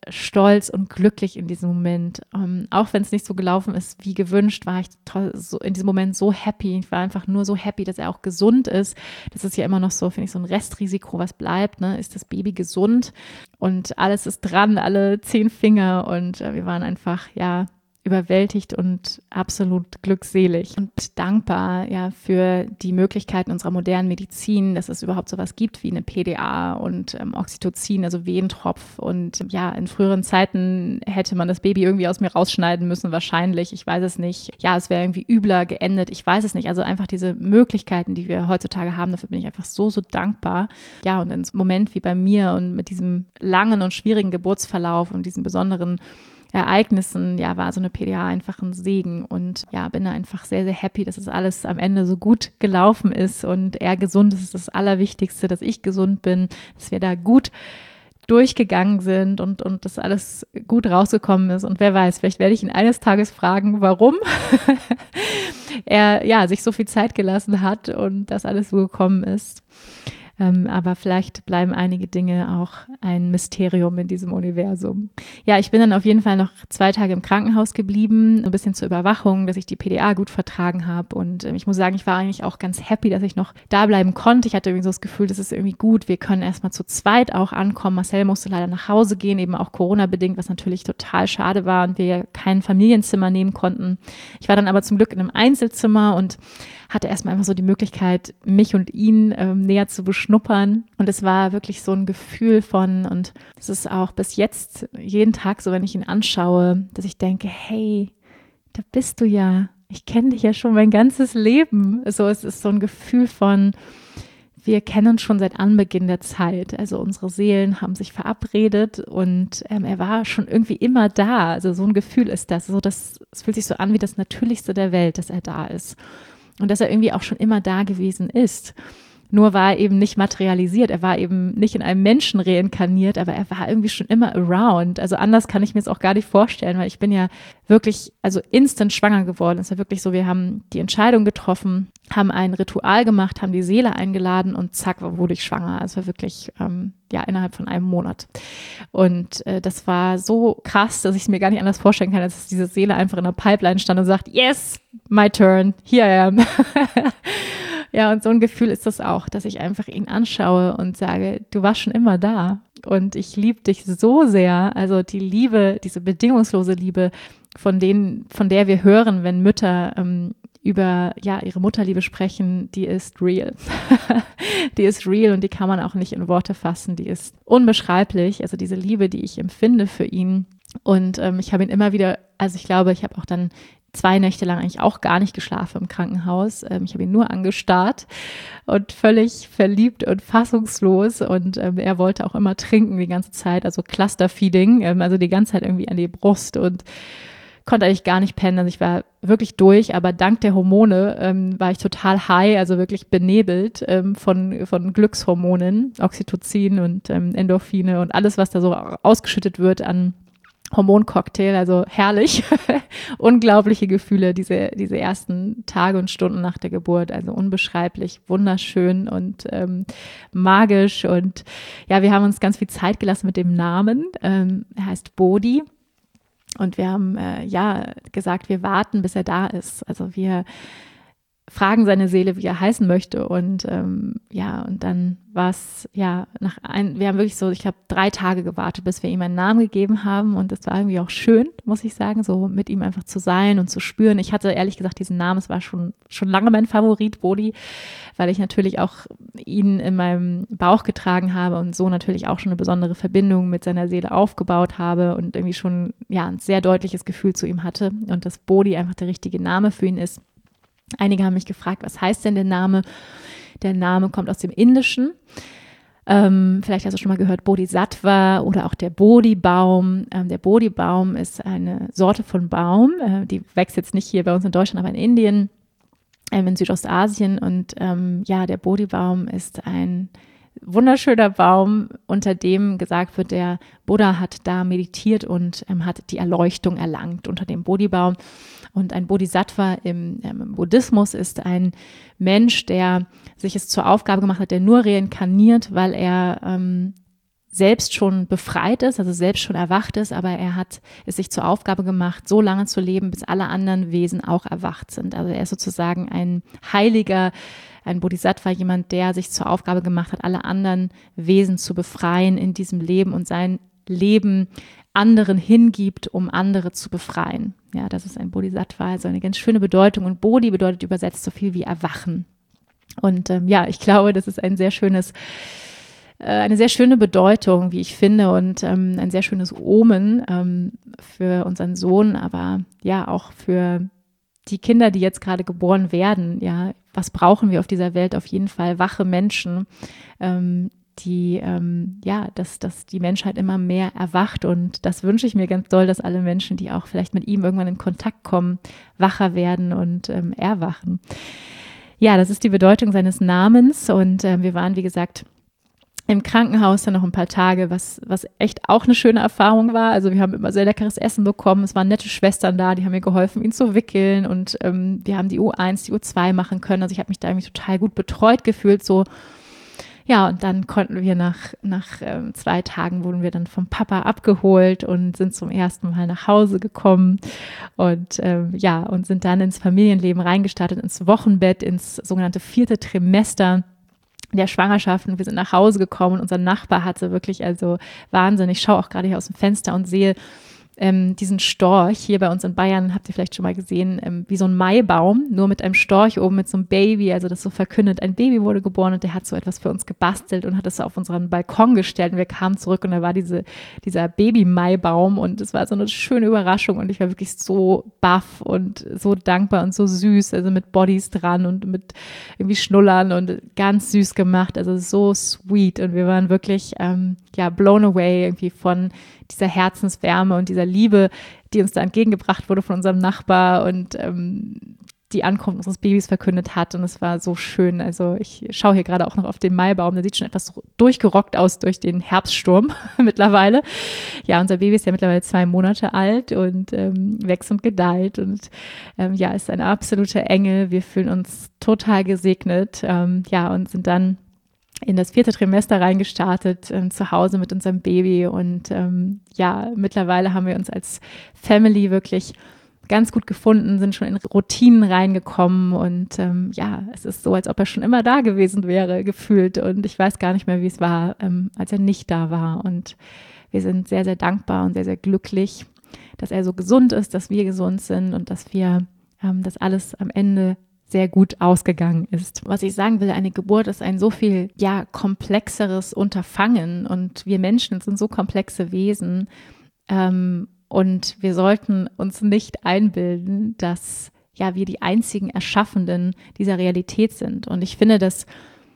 stolz und glücklich in diesem Moment. Ähm, auch wenn es nicht so gelaufen ist wie gewünscht, war ich toll, so in diesem Moment so happy. Ich war einfach nur so happy, dass er auch gesund ist. Das ist ja immer noch so, finde ich, so ein Restrisiko, was bleibt. Ne? Ist das Baby gesund? Und alles ist dran, alle zehn Finger. Und äh, wir waren einfach, ja, überwältigt und absolut glückselig und dankbar ja für die Möglichkeiten unserer modernen Medizin, dass es überhaupt sowas gibt wie eine P D A und ähm, Oxytocin, also Wehentropf. Und ja, in früheren Zeiten hätte man das Baby irgendwie aus mir rausschneiden müssen, wahrscheinlich. Ich weiß es nicht. Ja, es wäre irgendwie übler geendet. Ich weiß es nicht. Also einfach diese Möglichkeiten, die wir heutzutage haben, dafür bin ich einfach so, so dankbar. Ja, und in so einem Moment wie bei mir und mit diesem langen und schwierigen Geburtsverlauf und diesen besonderen Ereignissen, ja, war so eine P D A einfach ein Segen und ja, bin da einfach sehr, sehr happy, dass es alles am Ende so gut gelaufen ist und er gesund ist, ist das Allerwichtigste, dass ich gesund bin, dass wir da gut durchgegangen sind und, und das alles gut rausgekommen ist und wer weiß, vielleicht werde ich ihn eines Tages fragen, warum er, ja, sich so viel Zeit gelassen hat und das alles so gekommen ist. Ähm, aber vielleicht bleiben einige Dinge auch ein Mysterium in diesem Universum. Ja, ich bin dann auf jeden Fall noch zwei Tage im Krankenhaus geblieben, ein bisschen zur Überwachung, dass ich die P D A gut vertragen habe. Und äh, ich muss sagen, ich war eigentlich auch ganz happy, dass ich noch da bleiben konnte. Ich hatte irgendwie so das Gefühl, das ist irgendwie gut. Wir können erstmal zu zweit auch ankommen. Marcel musste leider nach Hause gehen, eben auch Corona-bedingt, was natürlich total schade war und wir kein Familienzimmer nehmen konnten. Ich war dann aber zum Glück in einem Einzelzimmer und hatte erstmal einfach so die Möglichkeit, mich und ihn ähm, näher zu beschnuppern. Und es war wirklich so ein Gefühl von, und es ist auch bis jetzt jeden Tag so, wenn ich ihn anschaue, dass ich denke, hey, da bist du ja. Ich kenne dich ja schon mein ganzes Leben. So, es ist so ein Gefühl von, wir kennen uns schon seit Anbeginn der Zeit. Also unsere Seelen haben sich verabredet und ähm, er war schon irgendwie immer da. Also so ein Gefühl ist das. So, das, es fühlt sich so an wie das Natürlichste der Welt, dass er da ist. Und dass er irgendwie auch schon immer da gewesen ist. Nur war er eben nicht materialisiert. Er war eben nicht in einem Menschen reinkarniert, aber er war irgendwie schon immer around. Also anders kann ich mir es auch gar nicht vorstellen, weil ich bin ja wirklich, also instant schwanger geworden. Es ist ja wirklich so, wir haben die Entscheidung getroffen, haben ein Ritual gemacht, haben die Seele eingeladen und zack, wurde ich schwanger. Also wirklich, ähm, ja, innerhalb von einem Monat. Und äh, das war so krass, dass ich es mir gar nicht anders vorstellen kann, als dass diese Seele einfach in der Pipeline stand und sagt, yes, my turn, here I am. Ja, und so ein Gefühl ist das auch, dass ich einfach ihn anschaue und sage, du warst schon immer da und ich liebe dich so sehr. Also die Liebe, diese bedingungslose Liebe, von denen, von der wir hören, wenn Mütter ähm, über ja ihre Mutterliebe sprechen, die ist real. Die ist real und die kann man auch nicht in Worte fassen. Die ist unbeschreiblich. Also diese Liebe, die ich empfinde für ihn. Und ähm, ich habe ihn immer wieder, also ich glaube, ich habe auch dann zwei Nächte lang eigentlich auch gar nicht geschlafen im Krankenhaus. Ähm, ich habe ihn nur angestarrt und völlig verliebt und fassungslos. Und ähm, er wollte auch immer trinken die ganze Zeit, also Clusterfeeding, ähm, also die ganze Zeit irgendwie an die Brust und konnte eigentlich gar nicht pennen. Also ich war wirklich durch, aber dank der Hormone ähm, war ich total high, also wirklich benebelt ähm, von, von Glückshormonen, Oxytocin und ähm, Endorphine und alles, was da so ausgeschüttet wird an Hormoncocktail, also herrlich, unglaubliche Gefühle, diese, diese ersten Tage und Stunden nach der Geburt, also unbeschreiblich, wunderschön und ähm, magisch und ja, wir haben uns ganz viel Zeit gelassen mit dem Namen, ähm, er heißt Bodhi und wir haben äh, ja gesagt, wir warten, bis er da ist, also wir fragen seine Seele, wie er heißen möchte und ähm, ja, und dann war es, ja, nach ein, wir haben wirklich so, ich glaube, drei Tage gewartet, bis wir ihm einen Namen gegeben haben und das war irgendwie auch schön, muss ich sagen, so mit ihm einfach zu sein und zu spüren. Ich hatte ehrlich gesagt diesen Namen, es war schon, schon lange mein Favorit, Bodhi, weil ich natürlich auch ihn in meinem Bauch getragen habe und so natürlich auch schon eine besondere Verbindung mit seiner Seele aufgebaut habe und irgendwie schon, ja, ein sehr deutliches Gefühl zu ihm hatte und dass Bodhi einfach der richtige Name für ihn ist. Einige haben mich gefragt, was heißt denn der Name? Der Name kommt aus dem Indischen. Ähm, vielleicht hast du schon mal gehört, Bodhisattva oder auch der Bodhi-Baum. Ähm, der Bodhi-Baum ist eine Sorte von Baum, äh, die wächst jetzt nicht hier bei uns in Deutschland, aber in Indien, ähm, in Südostasien. Und ähm, ja, der Bodhi-Baum ist ein wunderschöner Baum, unter dem gesagt wird, der Buddha hat da meditiert und ähm, hat die Erleuchtung erlangt unter dem Bodhi-Baum. Und ein Bodhisattva im, ähm, im Buddhismus ist ein Mensch, der sich es zur Aufgabe gemacht hat, der nur reinkarniert, weil er ähm, selbst schon befreit ist, also selbst schon erwacht ist, aber er hat es sich zur Aufgabe gemacht, so lange zu leben, bis alle anderen Wesen auch erwacht sind. Also er ist sozusagen ein Heiliger, ein Bodhisattva, jemand, der sich zur Aufgabe gemacht hat, alle anderen Wesen zu befreien in diesem Leben und sein Leben anderen hingibt, um andere zu befreien. Ja, das ist ein Bodhisattva, also eine ganz schöne Bedeutung. Und Bodhi bedeutet übersetzt so viel wie Erwachen. Und ähm, ja, ich glaube, das ist ein sehr schönes eine sehr schöne Bedeutung, wie ich finde, und ähm, ein sehr schönes Omen ähm, für unseren Sohn, aber ja auch für die Kinder, die jetzt gerade geboren werden. Ja, was brauchen wir auf dieser Welt? Auf jeden Fall wache Menschen, ähm, die ähm, ja, dass, dass die Menschheit immer mehr erwacht, und das wünsche ich mir ganz doll, dass alle Menschen, die auch vielleicht mit ihm irgendwann in Kontakt kommen, wacher werden und ähm, erwachen. Ja, das ist die Bedeutung seines Namens, und äh, wir waren, wie gesagt, im Krankenhaus dann noch ein paar Tage, was, was echt auch eine schöne Erfahrung war. Also wir haben immer sehr leckeres Essen bekommen. Es waren nette Schwestern da, die haben mir geholfen, ihn zu wickeln, und ähm, wir haben die U eins, die U zwei machen können. Also ich habe mich da irgendwie total gut betreut gefühlt. So, ja, und dann konnten wir nach, nach ähm, zwei Tagen wurden wir dann vom Papa abgeholt und sind zum ersten Mal nach Hause gekommen und ähm, ja, und sind dann ins Familienleben reingestartet, ins Wochenbett, ins sogenannte vierte Trimester der Schwangerschaft, und wir sind nach Hause gekommen und unser Nachbar hatte wirklich, also Wahnsinn, ich schaue auch gerade hier aus dem Fenster und sehe ähm, diesen Storch, hier bei uns in Bayern, habt ihr vielleicht schon mal gesehen, ähm, wie so ein Maibaum, nur mit einem Storch oben, mit so einem Baby, also das so verkündet, ein Baby wurde geboren, und der hat so etwas für uns gebastelt und hat das auf unseren Balkon gestellt, und wir kamen zurück und da war diese, dieser Baby-Maibaum, und es war so eine schöne Überraschung, und ich war wirklich so baff und so dankbar und so süß, also mit Bodies dran und mit irgendwie Schnullern und ganz süß gemacht, also so sweet, und wir waren wirklich ähm, ja blown away irgendwie von dieser Herzenswärme und dieser Liebe, die uns da entgegengebracht wurde von unserem Nachbar und ähm, die Ankunft unseres Babys verkündet hat, und es war so schön. Also ich schaue hier gerade auch noch auf den Maibaum, der sieht schon etwas durchgerockt aus durch den Herbststurm mittlerweile. Ja, unser Baby ist ja mittlerweile zwei Monate alt und ähm, wächst und gedeiht, und ähm, ja, ist ein absoluter Engel. Wir fühlen uns total gesegnet, ähm, ja, und sind dann in das vierte Trimester reingestartet, ähm, zu Hause mit unserem Baby, und ähm, ja, mittlerweile haben wir uns als Family wirklich ganz gut gefunden, sind schon in Routinen reingekommen, und ähm, ja, es ist so, als ob er schon immer da gewesen wäre, gefühlt, und ich weiß gar nicht mehr, wie es war, ähm, als er nicht da war, und wir sind sehr, sehr dankbar und sehr, sehr glücklich, dass er so gesund ist, dass wir gesund sind und dass wir ähm, das alles am Ende sehr gut ausgegangen ist. Was ich sagen will, eine Geburt ist ein so viel, ja, komplexeres Unterfangen, und wir Menschen sind so komplexe Wesen, ähm, und wir sollten uns nicht einbilden, dass, ja, wir die einzigen Erschaffenden dieser Realität sind. Und ich finde das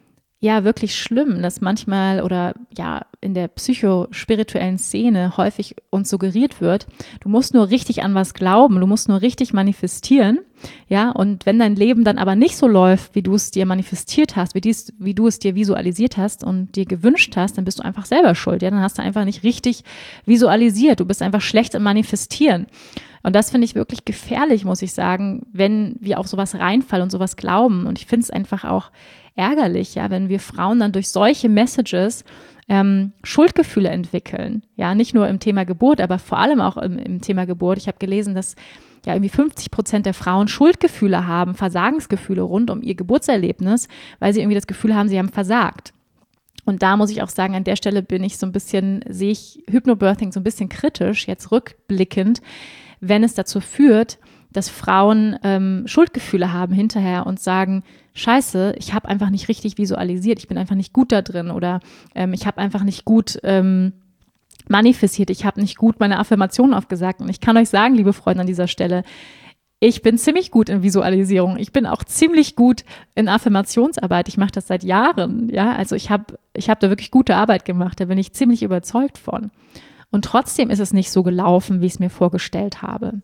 ja wirklich schlimm, dass manchmal oder ja in der psychospirituellen Szene häufig uns suggeriert wird, du musst nur richtig an was glauben, du musst nur richtig manifestieren, ja, und wenn dein Leben dann aber nicht so läuft, wie du es dir manifestiert hast, wie, dies, wie du es dir visualisiert hast und dir gewünscht hast, dann bist du einfach selber schuld, ja, dann hast du einfach nicht richtig visualisiert, du bist einfach schlecht im Manifestieren. Und das finde ich wirklich gefährlich, muss ich sagen, wenn wir auf sowas reinfallen und sowas glauben. Und ich finde es einfach auch ärgerlich, ja, wenn wir Frauen dann durch solche Messages ähm, Schuldgefühle entwickeln. Ja, nicht nur im Thema Geburt, aber vor allem auch im, im Thema Geburt. Ich habe gelesen, dass ja irgendwie fünfzig Prozent der Frauen Schuldgefühle haben, Versagensgefühle rund um ihr Geburtserlebnis, weil sie irgendwie das Gefühl haben, sie haben versagt. Und da muss ich auch sagen, an der Stelle bin ich so ein bisschen, sehe ich Hypnobirthing so ein bisschen kritisch, jetzt rückblickend, wenn es dazu führt, dass Frauen ähm, Schuldgefühle haben hinterher und sagen, scheiße, ich habe einfach nicht richtig visualisiert, ich bin einfach nicht gut da drin, oder ähm, ich habe einfach nicht gut ähm, manifestiert, ich habe nicht gut meine Affirmationen aufgesagt. Und ich kann euch sagen, liebe Freunde, an dieser Stelle, ich bin ziemlich gut in Visualisierung. Ich bin auch ziemlich gut in Affirmationsarbeit. Ich mache das seit Jahren. Ja, also ich habe ich hab da wirklich gute Arbeit gemacht. Da bin ich ziemlich überzeugt von. Und trotzdem ist es nicht so gelaufen, wie ich es mir vorgestellt habe.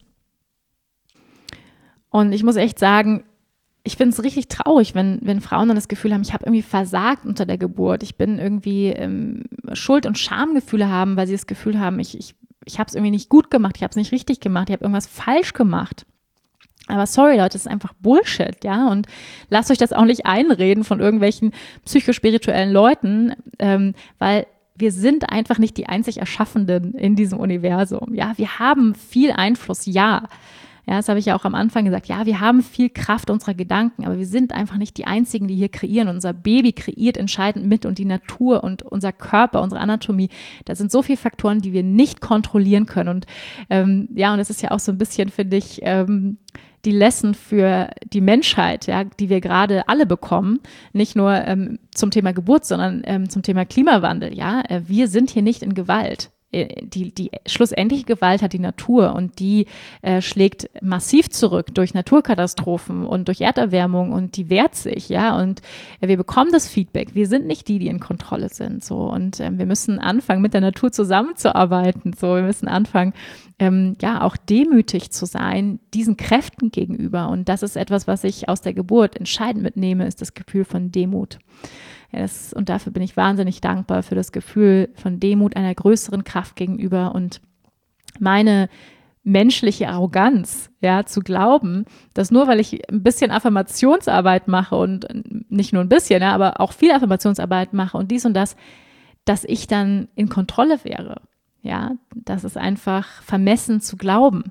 Und ich muss echt sagen, ich finde es richtig traurig, wenn, wenn Frauen dann das Gefühl haben, ich habe irgendwie versagt unter der Geburt. Ich bin irgendwie ähm, Schuld- und Schamgefühle haben, weil sie das Gefühl haben, ich, ich, ich habe es irgendwie nicht gut gemacht, ich habe es nicht richtig gemacht, ich habe irgendwas falsch gemacht. Aber sorry, Leute, das ist einfach Bullshit, ja, und lasst euch das auch nicht einreden von irgendwelchen psychospirituellen Leuten, ähm, weil wir sind einfach nicht die einzig Erschaffenden in diesem Universum. Ja, wir haben viel Einfluss, ja. Ja, das habe ich ja auch am Anfang gesagt. Ja, wir haben viel Kraft unserer Gedanken, aber wir sind einfach nicht die Einzigen, die hier kreieren. Unser Baby kreiert entscheidend mit und die Natur und unser Körper, unsere Anatomie. Da sind so viele Faktoren, die wir nicht kontrollieren können. Und ähm, ja, und das ist ja auch so ein bisschen, finde ich, ähm, die Lesson für die Menschheit, ja, die wir gerade alle bekommen, nicht nur ähm, zum Thema Geburt, sondern ähm, zum Thema Klimawandel. Ja, äh, wir sind hier nicht in Gewalt. Die, die schlussendliche Gewalt hat die Natur und die äh, schlägt massiv zurück durch Naturkatastrophen und durch Erderwärmung und die wehrt sich, ja, und äh, wir bekommen das Feedback. Wir sind nicht die, die in Kontrolle sind, so, und äh, wir müssen anfangen, mit der Natur zusammenzuarbeiten, so, wir müssen anfangen, ähm, ja, auch demütig zu sein, diesen Kräften gegenüber, und das ist etwas, was ich aus der Geburt entscheidend mitnehme, ist das Gefühl von Demut. Ja, das, und dafür bin ich wahnsinnig dankbar für das Gefühl von Demut einer größeren Kraft gegenüber und meine menschliche Arroganz, ja, zu glauben, dass nur weil ich ein bisschen Affirmationsarbeit mache und nicht nur ein bisschen, ja, aber auch viel Affirmationsarbeit mache und dies und das, dass ich dann in Kontrolle wäre. Ja, das ist einfach vermessen zu glauben.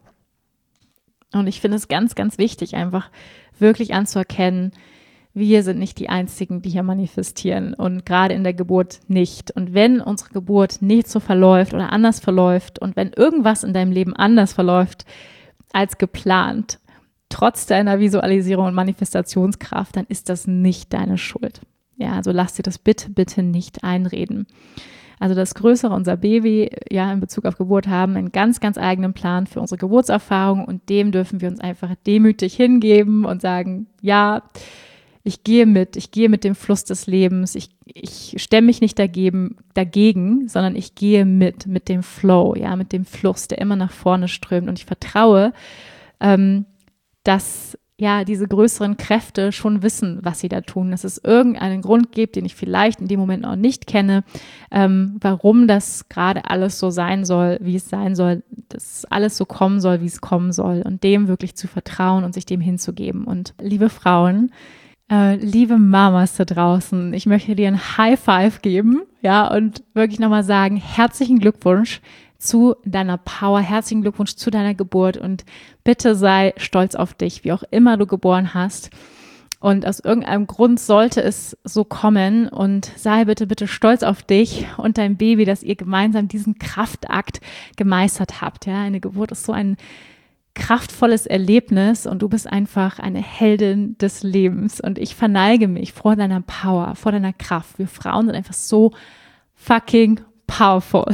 Und ich finde es ganz, ganz wichtig, einfach wirklich anzuerkennen, wir sind nicht die Einzigen, die hier manifestieren und gerade in der Geburt nicht. Und wenn unsere Geburt nicht so verläuft oder anders verläuft und wenn irgendwas in deinem Leben anders verläuft als geplant, trotz deiner Visualisierung und Manifestationskraft, dann ist das nicht deine Schuld. Ja, also lass dir das bitte, bitte nicht einreden. Also das Größere, unser Baby, ja, in Bezug auf Geburt haben einen ganz, ganz eigenen Plan für unsere Geburtserfahrung und dem dürfen wir uns einfach demütig hingeben und sagen, ja, ich gehe mit, ich gehe mit dem Fluss des Lebens, ich, ich stemme mich nicht dagegen, dagegen, sondern ich gehe mit, mit dem Flow, ja, mit dem Fluss, der immer nach vorne strömt und ich vertraue, ähm, dass ja diese größeren Kräfte schon wissen, was sie da tun, dass es irgendeinen Grund gibt, den ich vielleicht in dem Moment noch nicht kenne, ähm, warum das gerade alles so sein soll, wie es sein soll, dass alles so kommen soll, wie es kommen soll und dem wirklich zu vertrauen und sich dem hinzugeben. Und liebe Frauen, Äh, liebe Mamas da draußen, ich möchte dir ein High Five geben, ja, und wirklich nochmal sagen, herzlichen Glückwunsch zu deiner Power, herzlichen Glückwunsch zu deiner Geburt und bitte sei stolz auf dich, wie auch immer du geboren hast. Und aus irgendeinem Grund sollte es so kommen und sei bitte, bitte stolz auf dich und dein Baby, dass ihr gemeinsam diesen Kraftakt gemeistert habt, ja. Eine Geburt ist so ein kraftvolles Erlebnis und du bist einfach eine Heldin des Lebens und ich verneige mich vor deiner Power, vor deiner Kraft. Wir Frauen sind einfach so fucking powerful.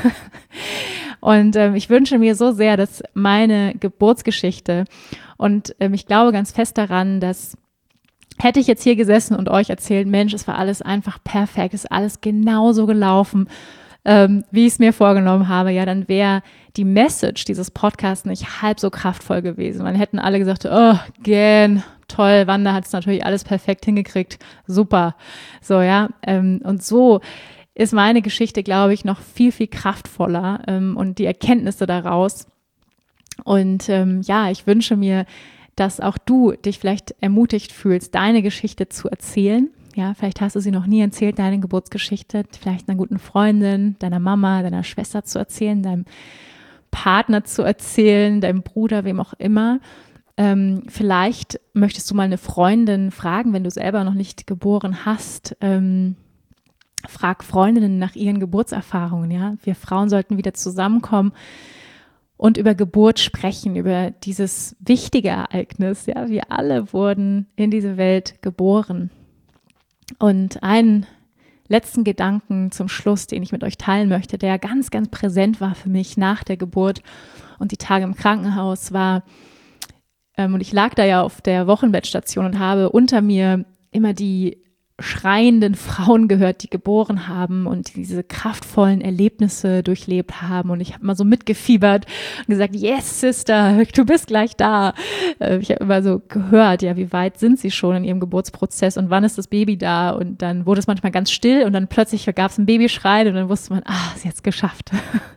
Und ähm, ich wünsche mir so sehr, dass meine Geburtsgeschichte und ähm, ich glaube ganz fest daran, dass hätte ich jetzt hier gesessen und euch erzählt, Mensch, es war alles einfach perfekt, es ist alles genauso gelaufen, Ähm, wie ich es mir vorgenommen habe, ja, dann wäre die Message dieses Podcasts nicht halb so kraftvoll gewesen. Man hätten alle gesagt, oh, Gen, toll, Wanda hat es natürlich alles perfekt hingekriegt, super. So, ja, ähm, und so ist meine Geschichte, glaube ich, noch viel, viel kraftvoller ähm, und die Erkenntnisse daraus. Und ähm, ja, ich wünsche mir, dass auch du dich vielleicht ermutigt fühlst, deine Geschichte zu erzählen. Ja, vielleicht hast du sie noch nie erzählt, deine Geburtsgeschichte, vielleicht einer guten Freundin, deiner Mama, deiner Schwester zu erzählen, deinem Partner zu erzählen, deinem Bruder, wem auch immer. Ähm, vielleicht möchtest du mal eine Freundin fragen, wenn du selber noch nicht geboren hast. Ähm, frag Freundinnen nach ihren Geburtserfahrungen. Ja, wir Frauen sollten wieder zusammenkommen und über Geburt sprechen, über dieses wichtige Ereignis. Ja, wir alle wurden in diese Welt geboren. Und einen letzten Gedanken zum Schluss, den ich mit euch teilen möchte, der ganz, ganz präsent war für mich nach der Geburt und die Tage im Krankenhaus war, ähm, und ich lag da ja auf der Wochenbettstation und habe unter mir immer die schreienden Frauen gehört, die geboren haben und diese kraftvollen Erlebnisse durchlebt haben. Und ich habe mal so mitgefiebert und gesagt, yes, Sister, du bist gleich da. Ich habe immer so gehört, ja, wie weit sind sie schon in ihrem Geburtsprozess und wann ist das Baby da? Und dann wurde es manchmal ganz still und dann plötzlich gab es einen Babyschrei und dann wusste man, ah, ist jetzt geschafft.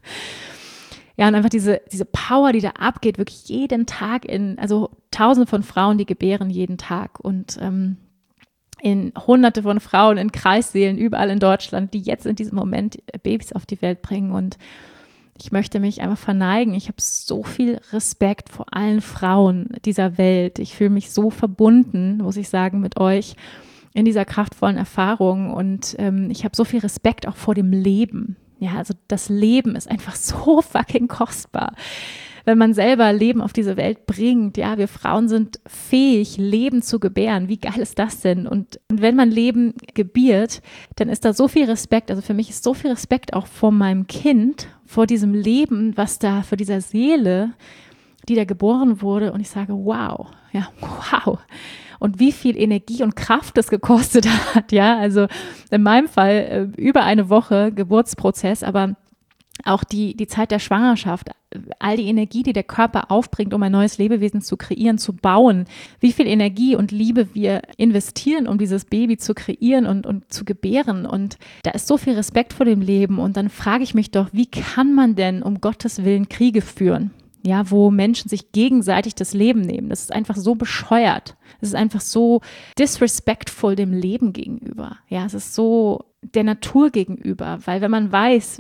Ja, und einfach diese, diese Power, die da abgeht, wirklich jeden Tag in, also tausende von Frauen, die gebären jeden Tag. Und ähm, in hunderte von Frauen in Kreissälen überall in Deutschland, die jetzt in diesem Moment Babys auf die Welt bringen. Und ich möchte mich einfach verneigen. Ich habe so viel Respekt vor allen Frauen dieser Welt. Ich fühle mich so verbunden, muss ich sagen, mit euch in dieser kraftvollen Erfahrung. Und ähm, ich habe so viel Respekt auch vor dem Leben. Ja, also das Leben ist einfach so fucking kostbar. Wenn man selber Leben auf diese Welt bringt, ja, wir Frauen sind fähig, Leben zu gebären. Wie geil ist das denn? Und, und wenn man Leben gebiert, dann ist da so viel Respekt. Also für mich ist so viel Respekt auch vor meinem Kind, vor diesem Leben, was da, vor dieser Seele, die da geboren wurde. Und ich sage, wow, ja, wow. Und wie viel Energie und Kraft das gekostet hat, ja. Also in meinem Fall äh, über eine Woche Geburtsprozess, aber auch die, die Zeit der Schwangerschaft, all die Energie, die der Körper aufbringt, um ein neues Lebewesen zu kreieren, zu bauen, wie viel Energie und Liebe wir investieren, um dieses Baby zu kreieren und, und zu gebären. Und da ist so viel Respekt vor dem Leben. Und dann frage ich mich doch, wie kann man denn um Gottes Willen Kriege führen? Ja, wo Menschen sich gegenseitig das Leben nehmen. Das ist einfach so bescheuert. Es ist einfach so disrespectful dem Leben gegenüber. Ja, es ist so der Natur gegenüber, weil wenn man weiß,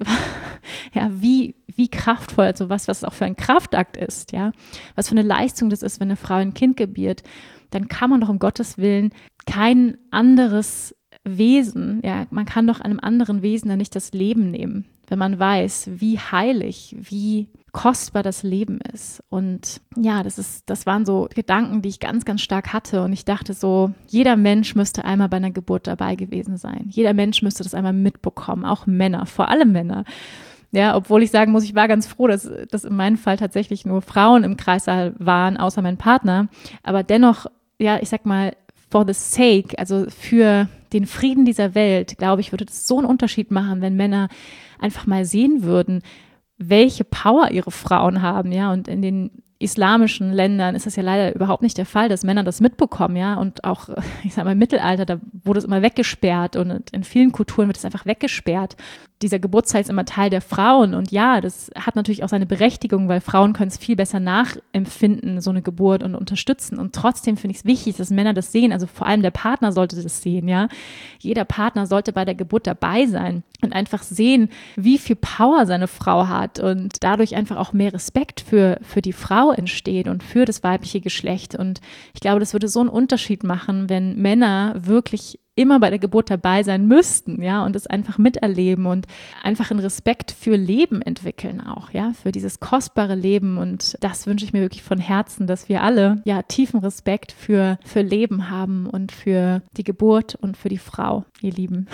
ja, wie, wie kraftvoll, also was, was auch für ein Kraftakt ist, ja, was für eine Leistung das ist, wenn eine Frau ein Kind gebiert, dann kann man doch um Gottes Willen kein anderes Wesen, ja, man kann doch einem anderen Wesen dann nicht das Leben nehmen, wenn man weiß, wie heilig, wie kostbar das Leben ist. Und ja, das ist, das waren so Gedanken, die ich ganz, ganz stark hatte. Und ich dachte so, jeder Mensch müsste einmal bei einer Geburt dabei gewesen sein. Jeder Mensch müsste das einmal mitbekommen, auch Männer, vor allem Männer. Ja, obwohl ich sagen muss, ich war ganz froh, dass, dass in meinem Fall tatsächlich nur Frauen im Kreissaal waren, außer mein Partner. Aber dennoch, ja, ich sag mal, for the sake, also für den Frieden dieser Welt, glaube ich, würde das so einen Unterschied machen, wenn Männer einfach mal sehen würden, welche Power ihre Frauen haben, ja, und in den islamischen Ländern ist das ja leider überhaupt nicht der Fall, dass Männer das mitbekommen, ja, und auch, ich sag mal, im Mittelalter, da wurde es immer weggesperrt und in vielen Kulturen wird es einfach weggesperrt. Dieser Geburtsteil ist immer Teil der Frauen und ja, das hat natürlich auch seine Berechtigung, weil Frauen können es viel besser nachempfinden, so eine Geburt und unterstützen und trotzdem finde ich es wichtig, dass Männer das sehen, also vor allem der Partner sollte das sehen, ja. Jeder Partner sollte bei der Geburt dabei sein und einfach sehen, wie viel Power seine Frau hat und dadurch einfach auch mehr Respekt für, für die Frau entsteht und für das weibliche Geschlecht. Und ich glaube, das würde so einen Unterschied machen, wenn Männer wirklich immer bei der Geburt dabei sein müssten, ja, und es einfach miterleben und einfach einen Respekt für Leben entwickeln auch, ja, für dieses kostbare Leben. Und das wünsche ich mir wirklich von Herzen, dass wir alle, ja, tiefen Respekt für, für Leben haben und für die Geburt und für die Frau, ihr Lieben.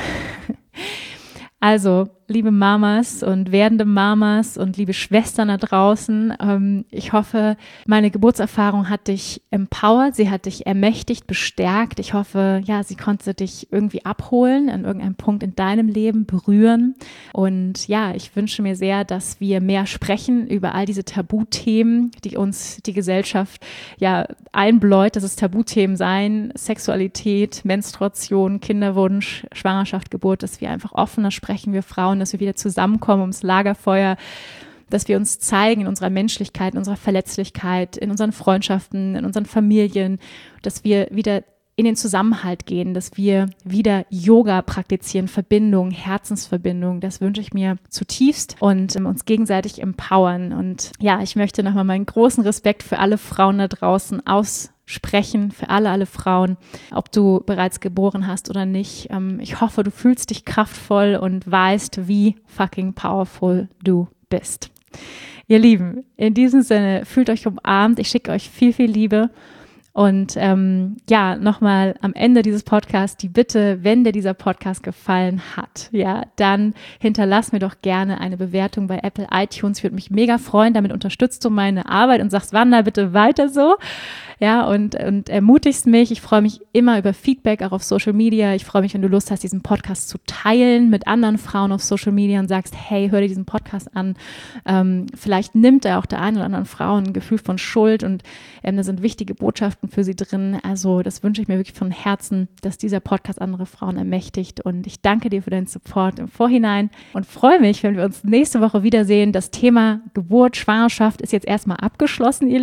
Also, liebe Mamas und werdende Mamas und liebe Schwestern da draußen, ähm, ich hoffe, meine Geburtserfahrung hat dich empowert, sie hat dich ermächtigt, bestärkt. Ich hoffe, ja, sie konnte dich irgendwie abholen, an irgendeinem Punkt in deinem Leben berühren. Und ja, ich wünsche mir sehr, dass wir mehr sprechen über all diese Tabuthemen, die uns die Gesellschaft ja einbläut, dass es Tabuthemen seien, Sexualität, Menstruation, Kinderwunsch, Schwangerschaft, Geburt, dass wir einfach offener sprechen, wir Frauen, dass wir wieder zusammenkommen ums Lagerfeuer, dass wir uns zeigen in unserer Menschlichkeit, in unserer Verletzlichkeit, in unseren Freundschaften, in unseren Familien, dass wir wieder in den Zusammenhalt gehen, dass wir wieder Yoga praktizieren, Verbindung, Herzensverbindung, das wünsche ich mir zutiefst und um, uns gegenseitig empowern. Und ja, ich möchte nochmal meinen großen Respekt für alle Frauen da draußen aussprechen, für alle, alle Frauen, ob du bereits geboren hast oder nicht. Ich hoffe, du fühlst dich kraftvoll und weißt, wie fucking powerful du bist. Ihr Lieben, in diesem Sinne, fühlt euch umarmt. Ich schicke euch viel, viel Liebe. Und ähm, ja, nochmal am Ende dieses Podcasts die Bitte, wenn dir dieser Podcast gefallen hat, ja, dann hinterlass mir doch gerne eine Bewertung bei Apple iTunes. Ich würde mich mega freuen. Damit unterstützt du meine Arbeit und sagst, Wanda, bitte weiter so. Ja, und, und ermutigst mich. Ich freue mich immer über Feedback, auch auf Social Media. Ich freue mich, wenn du Lust hast, diesen Podcast zu teilen mit anderen Frauen auf Social Media und sagst, hey, hör dir diesen Podcast an. Ähm, vielleicht nimmt er auch der einen oder anderen Frau ein Gefühl von Schuld und ähm, da sind wichtige Botschaften für sie drin. Also das wünsche ich mir wirklich von Herzen, dass dieser Podcast andere Frauen ermächtigt. Und ich danke dir für deinen Support im Vorhinein und freue mich, wenn wir uns nächste Woche wiedersehen. Das Thema Geburt, Schwangerschaft ist jetzt erstmal abgeschlossen, ihr Lieben.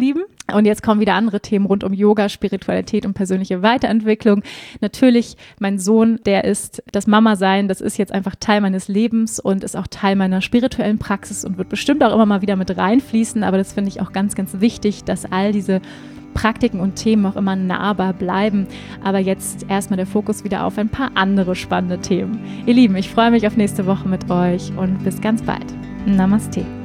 Und jetzt kommen wieder andere Themen rund um Yoga, Spiritualität und persönliche Weiterentwicklung. Natürlich, mein Sohn, der ist das Mama-Sein, das ist jetzt einfach Teil meines Lebens und ist auch Teil meiner spirituellen Praxis und wird bestimmt auch immer mal wieder mit reinfließen. Aber das finde ich auch ganz, ganz wichtig, dass all diese Praktiken und Themen auch immer nahbar bleiben. Aber jetzt erstmal der Fokus wieder auf ein paar andere spannende Themen. Ihr Lieben, ich freue mich auf nächste Woche mit euch und bis ganz bald. Namaste.